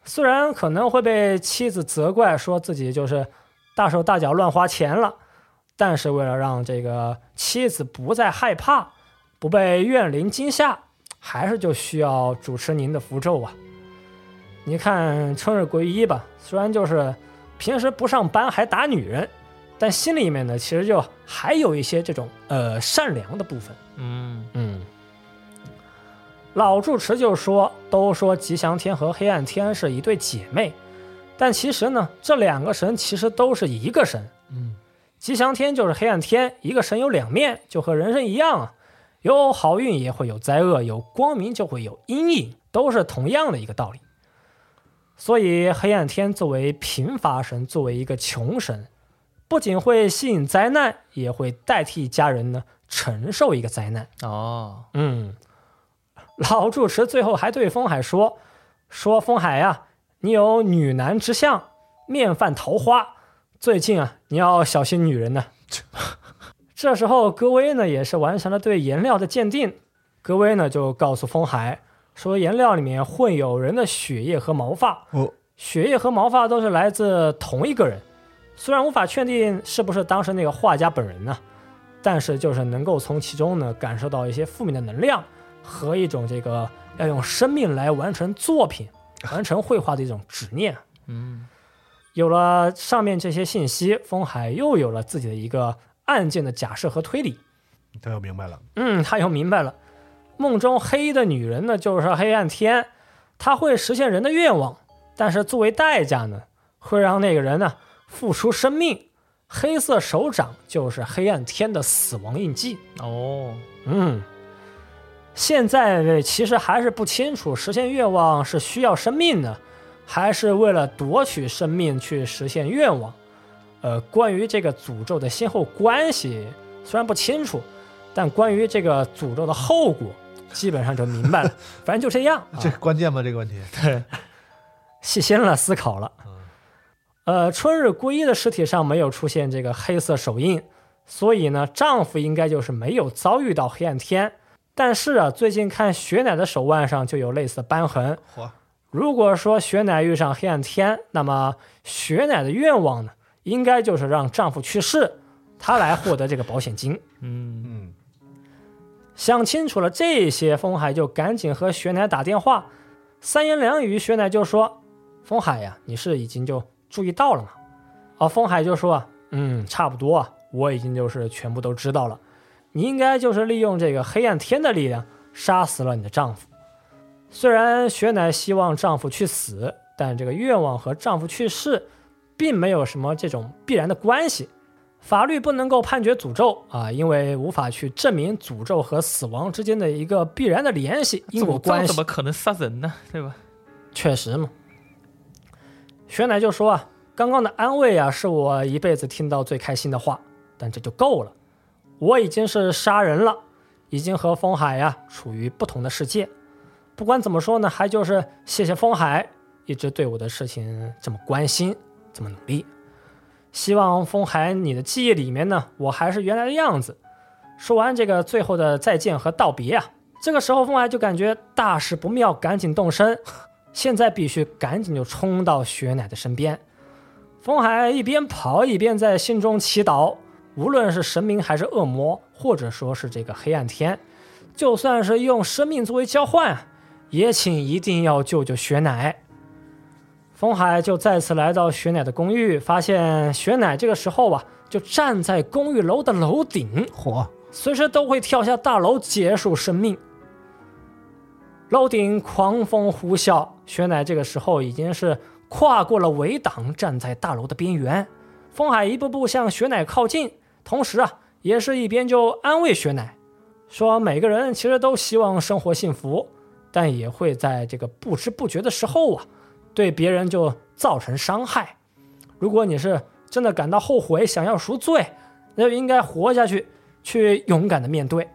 虽然可能会被妻子责怪，说自己就是大手大脚乱花钱了，但是为了让这个妻子不再害怕，不被怨灵惊吓，还是就需要主持您的符咒啊。你看春日归一吧，虽然就是平时不上班还打女人，但心里面呢其实就还有一些这种呃善良的部分。 嗯嗯，老住持就说，都说吉祥天和黑暗天是一对姐妹，但其实呢，这两个神其实都是一个神。 嗯， 吉祥天就是黑暗天，一个神有两面，就和人生一样啊，有好运也会有灾厄，有光明就会有阴影，都是同样的一个道理。所以黑暗天作为贫乏神，作为一个穷神，不仅会吸引灾难，也会代替家人呢承受一个灾难。 哦， 嗯，老住持最后还对风海说：“说风海呀、啊，你有女男之相，面泛桃花，最近啊，你要小心女人呢。”这时候格威呢也是完成了对颜料的鉴定，格威呢就告诉风海说，颜料里面混有人的血液和毛发， 哦， 血液和毛发都是来自同一个人，虽然无法确定是不是当时那个画家本人呢，但是就是能够从其中呢感受到一些负面的能量和一种这个要用生命来完成作品、完成绘画的一种执念。 嗯， 有了上面这些信息，风海又有了自己的一个案件的假设和推理。 他又明白了。 嗯，他又明白了，梦中黑衣的女人呢就是黑暗天，她会实现人的愿望，但是作为代价呢，会让那个人呢付出生命。黑色手掌就是黑暗天的死亡印记。 哦， 嗯，现在其实还是不清楚实现愿望是需要生命的，还是为了夺取生命去实现愿望。呃，关于这个诅咒的先后关系虽然不清楚，但关于这个诅咒的后果基本上就明白了。反正就这样， 这啊、 关键吗？这个问题？ 对，细心了，思考了。呃，春日归一的尸体上没有出现这个黑色手印，所以呢，丈夫应该就是没有遭遇到黑暗天。但是啊，最近看雪乃的手腕上就有类似的斑痕。 嚯， 如果说雪乃遇上黑暗天，那么雪乃的愿望呢，应该就是让丈夫去世，她来获得这个保险金。 嗯嗯， 想清楚了这些，风海就赶紧和雪乃打电话，三言两语，雪乃就说：“风海呀，你是已经就注意到了吗？”哦，风海就说：“嗯，差不多啊，我已经就是全部都知道了。你应该就是利用这个黑暗天的力量杀死了你的丈夫。”虽然雪乃希望丈夫去死，但这个愿望和丈夫去世并没有什么这种必然的关系。法律不能够判决诅咒啊，因为无法去证明诅咒和死亡之间的一个必然的联系因果关系。 怎么可能杀人呢？对吧？ 确实嘛。雪乃就说啊，刚刚的安慰啊，是我一辈子听到最开心的话，但这就够了。我已经是杀人了，已经和风海呀、啊、处于不同的世界。不管怎么说呢，还就是谢谢风海一直对我的事情这么关心，这么努力。希望风海你的记忆里面呢，我还是原来的样子。说完这个最后的再见和道别啊，这个时候风海就感觉大事不妙，赶紧动身。现在必须赶紧就冲到雪乃的身边。风海一边跑一边在心中祈祷，无论是神明还是恶魔，或者说是这个黑暗天，就算是用生命作为交换，也请一定要救救雪乃。风海就再次来到雪乃的公寓，发现雪乃这个时候啊，就站在公寓楼的楼顶， 嚯， 随时都会跳下大楼结束生命。楼顶狂风呼啸，雪乃这个时候已经是跨过了围挡，站在大楼的边缘。风海一步步向雪乃靠近，同时啊，也是一边就安慰雪乃，说每个人其实都希望生活幸福，但也会在这个不知不觉的时候啊，对别人就造成伤害。如果你是真的感到后悔，想要赎罪，那就应该活下去，去勇敢的面对。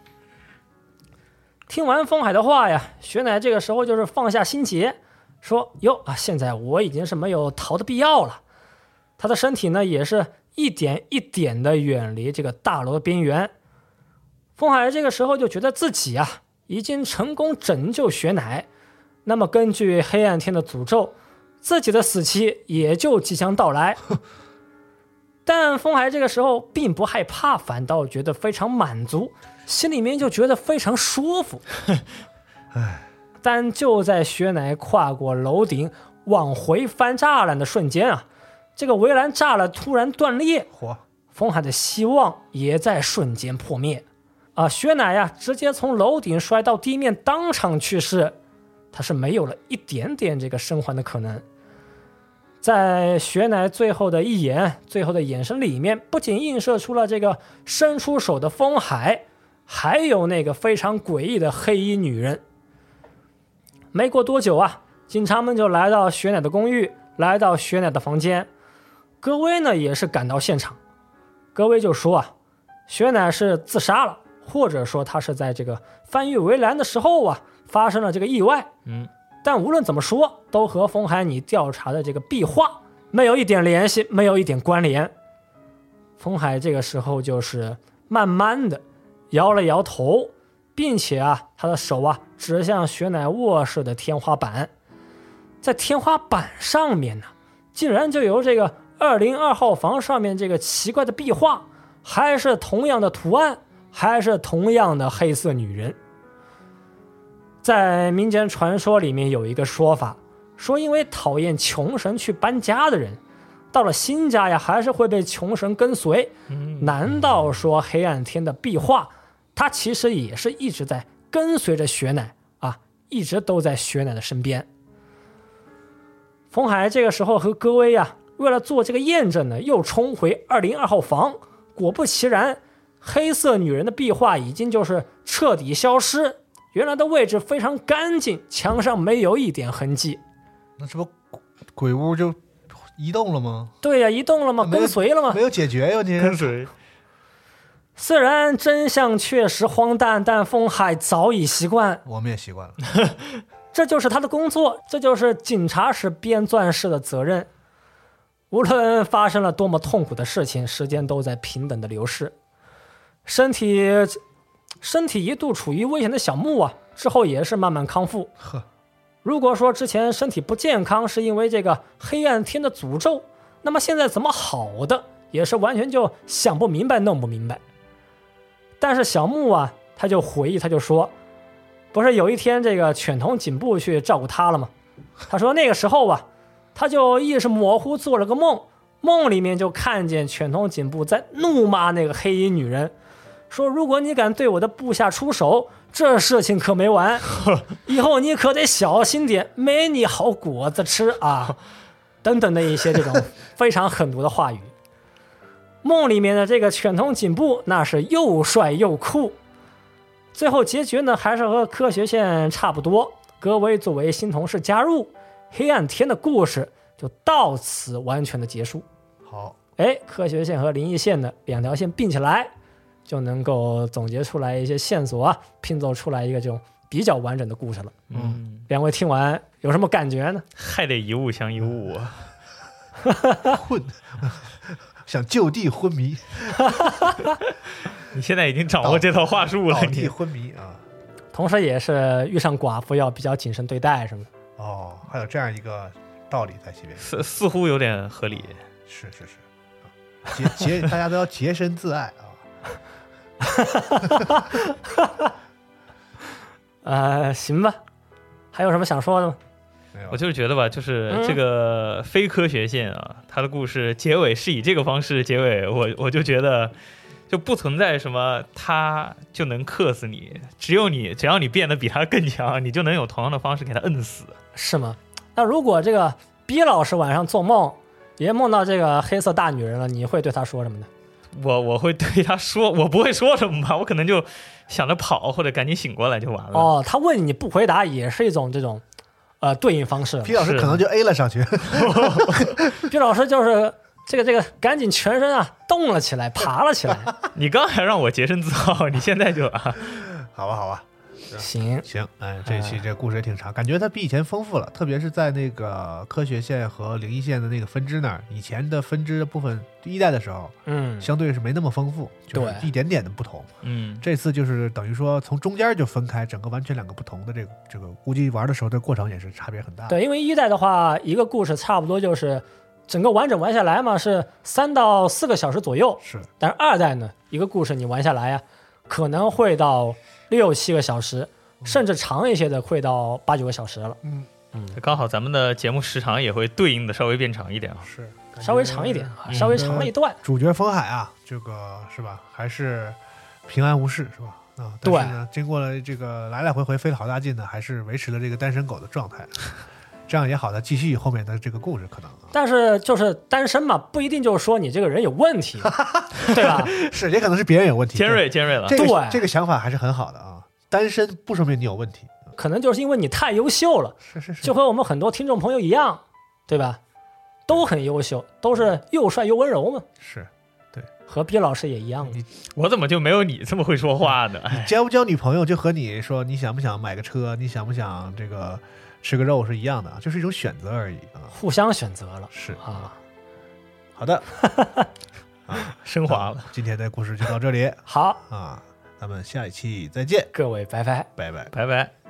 听完风海的话呀，雪乃这个时候就是放下心结，说哟啊，现在我已经是没有逃的必要了。他的身体呢，也是一点一点的远离这个大楼的边缘。风海这个时候就觉得自己啊，已经成功拯救雪乃。那么根据黑暗天的诅咒， 自己的死期也就即将到来。但风海这个时候并不害怕，反倒觉得非常满足，心里面就觉得非常舒服。但就在雪乃跨过楼顶往回翻栅栏的瞬间啊，这个围栏栅栏突然断裂，风海的希望也在瞬间破灭啊！雪乃呀，直接从楼顶摔到地面，当场去世。他是没有了一点点这个生还的可能。在雪乃最后的一眼、最后的眼神里面，不仅映射出了这个伸出手的风海，还有那个非常诡异的黑衣女人。没过多久啊，警察们就来到雪乃的公寓，来到雪乃的房间。戈威呢也是赶到现场。戈威就说啊，雪乃是自杀了，或者说他是在这个翻越围栏的时候啊发生了这个意外。 嗯， 但无论怎么说，都和风海你调查的这个壁画没有一点联系，没有一点关联。风海这个时候就是慢慢的摇了摇头，并且啊，他的手啊指向雪乃卧室的天花板，在天花板上面呢，竟然就有这个二零二号房上面这个奇怪的壁画，还是同样的图案，还是同样的黑色女人。在民间传说里面有一个说法，说因为讨厌穷神去搬家的人，到了新家呀，还是会被穷神跟随。难道说黑暗天的壁画，它其实也是一直在跟随着雪乃啊，一直都在雪乃的身边。风海这个时候和戈威啊，为了做这个验证呢，又冲回二零二号房，果不其然，黑色女人的壁画已经就是彻底消失，原来的位置非常干净，墙上没有一点痕迹。 那这不鬼屋就移动了吗？ 对呀、啊，移动了吗？跟随了吗？ 没有解决呀，你跟随。 虽然真相确实荒诞，但风海早已习惯， 我们也习惯了。 这就是他的工作，这就是警察是编纂室的责任。无论发生了多么痛苦的事情，时间都在平等的流逝。身体身体一度处于危险的小木啊，之后也是慢慢康复。 呵， 如果说之前身体不健康是因为这个黑暗天的诅咒，那么现在怎么好的也是完全就想不明白弄不明白。但是小木啊，他就回忆，他就说，不是有一天这个犬童警部去照顾他了吗？他说那个时候啊，他就意识模糊做了个梦，梦里面就看见犬童警部在怒骂那个黑衣女人，说如果你敢对我的部下出手，这事情可没完，以后你可得小心点，没你好果子吃啊，等等的一些这种非常狠毒的话语。梦里面的这个犬童警部那是又帅又酷。最后结局呢，还是和科学线差不多，格威作为新同事加入，黑暗天的故事就到此完全的结束。 好， 哎，科学线和灵异线的两条线并起来，就能够总结出来一些线索啊，拼凑出来一个这种比较完整的故事了。 嗯， 两位听完有什么感觉呢？ 还得一物降一物啊！ 混，想就地昏迷。 你现在已经掌握这套话术了， 倒地你昏迷啊！ 同时也是遇上寡妇要比较谨慎对待，是吗？ 哦，还有这样一个道理在里面， 似似乎有点合理。 是是是，啊洁洁大家都要洁身自爱啊。 呃，行吧，还有什么想说的吗？ 没有我就是觉得吧，就是嗯这个非科学线啊，它的故事结尾是以这个方式结尾，我我就觉得就不存在什么他就能克死你，只有你只要你变得比他更强，你就能有同样的方式给他摁死。 是吗？那如果这个毕老师晚上做梦也梦到这个黑色大女人了，你会对他说什么呢？ 我我会对他说，我不会说什么吧，我可能就想着跑或者赶紧醒过来就完了。 哦，他问你你不回答也是一种这种呃对应方式。 皮老师可能就 A 了上去。 毕老师就是这个这个赶紧全身啊动了起来，爬了起来。 你刚还让我洁身自好，你现在就啊， 好吧好吧， 行行，哎，这期这故事也挺长，感觉它比以前丰富了，特别是在那个科学线和灵异线的那个分支那儿，以前的分支的部分一代的时候， 嗯， 相对是没那么丰富，就是对一点点的不同。 嗯， 这次就是等于说从中间就分开，整个完全两个不同的这个这个，估计玩的时候的过程也是差别很大。 对，因为一代的话，一个故事差不多就是整个完整玩下来嘛，是三到四个小时左右。 是， 但是二代呢，一个故事你玩下来呀、可能会到六七个小时，甚至长一些的会到八九个小时了。 嗯嗯， 刚好咱们的节目时长也会对应的稍微变长一点啊。 是， 稍微长一点啊， 嗯稍微长了一段。 主角风海啊，这个是吧，还是平安无事是吧？啊，但是呢，经过了这个来来回回费了好大劲呢，还是维持了这个单身狗的状态，这样也好，他继续后面的这个故事可能、啊。 但是就是单身嘛，不一定就是说你这个人有问题，对吧？ 是，也可能是别人有问题。 尖锐尖锐了， 这个对这个想法还是很好的啊。单身不说明你有问题， 可能就是因为你太优秀了， 是是是， 就和我们很多听众朋友一样，对吧？都很优秀，都是又帅又温柔嘛。 是。 和毕老师也一样， 我怎么就没有你这么会说话呢？ 你交不交女朋友就和你说你想不想买个车，你想不想这个吃个肉是一样的，就是一种选择而已啊。 互相选择了， 是啊。 好的， 啊，升华了。 今天的故事就到这里， 好啊，咱们下一期再见， 各位拜拜， 拜拜。 拜拜。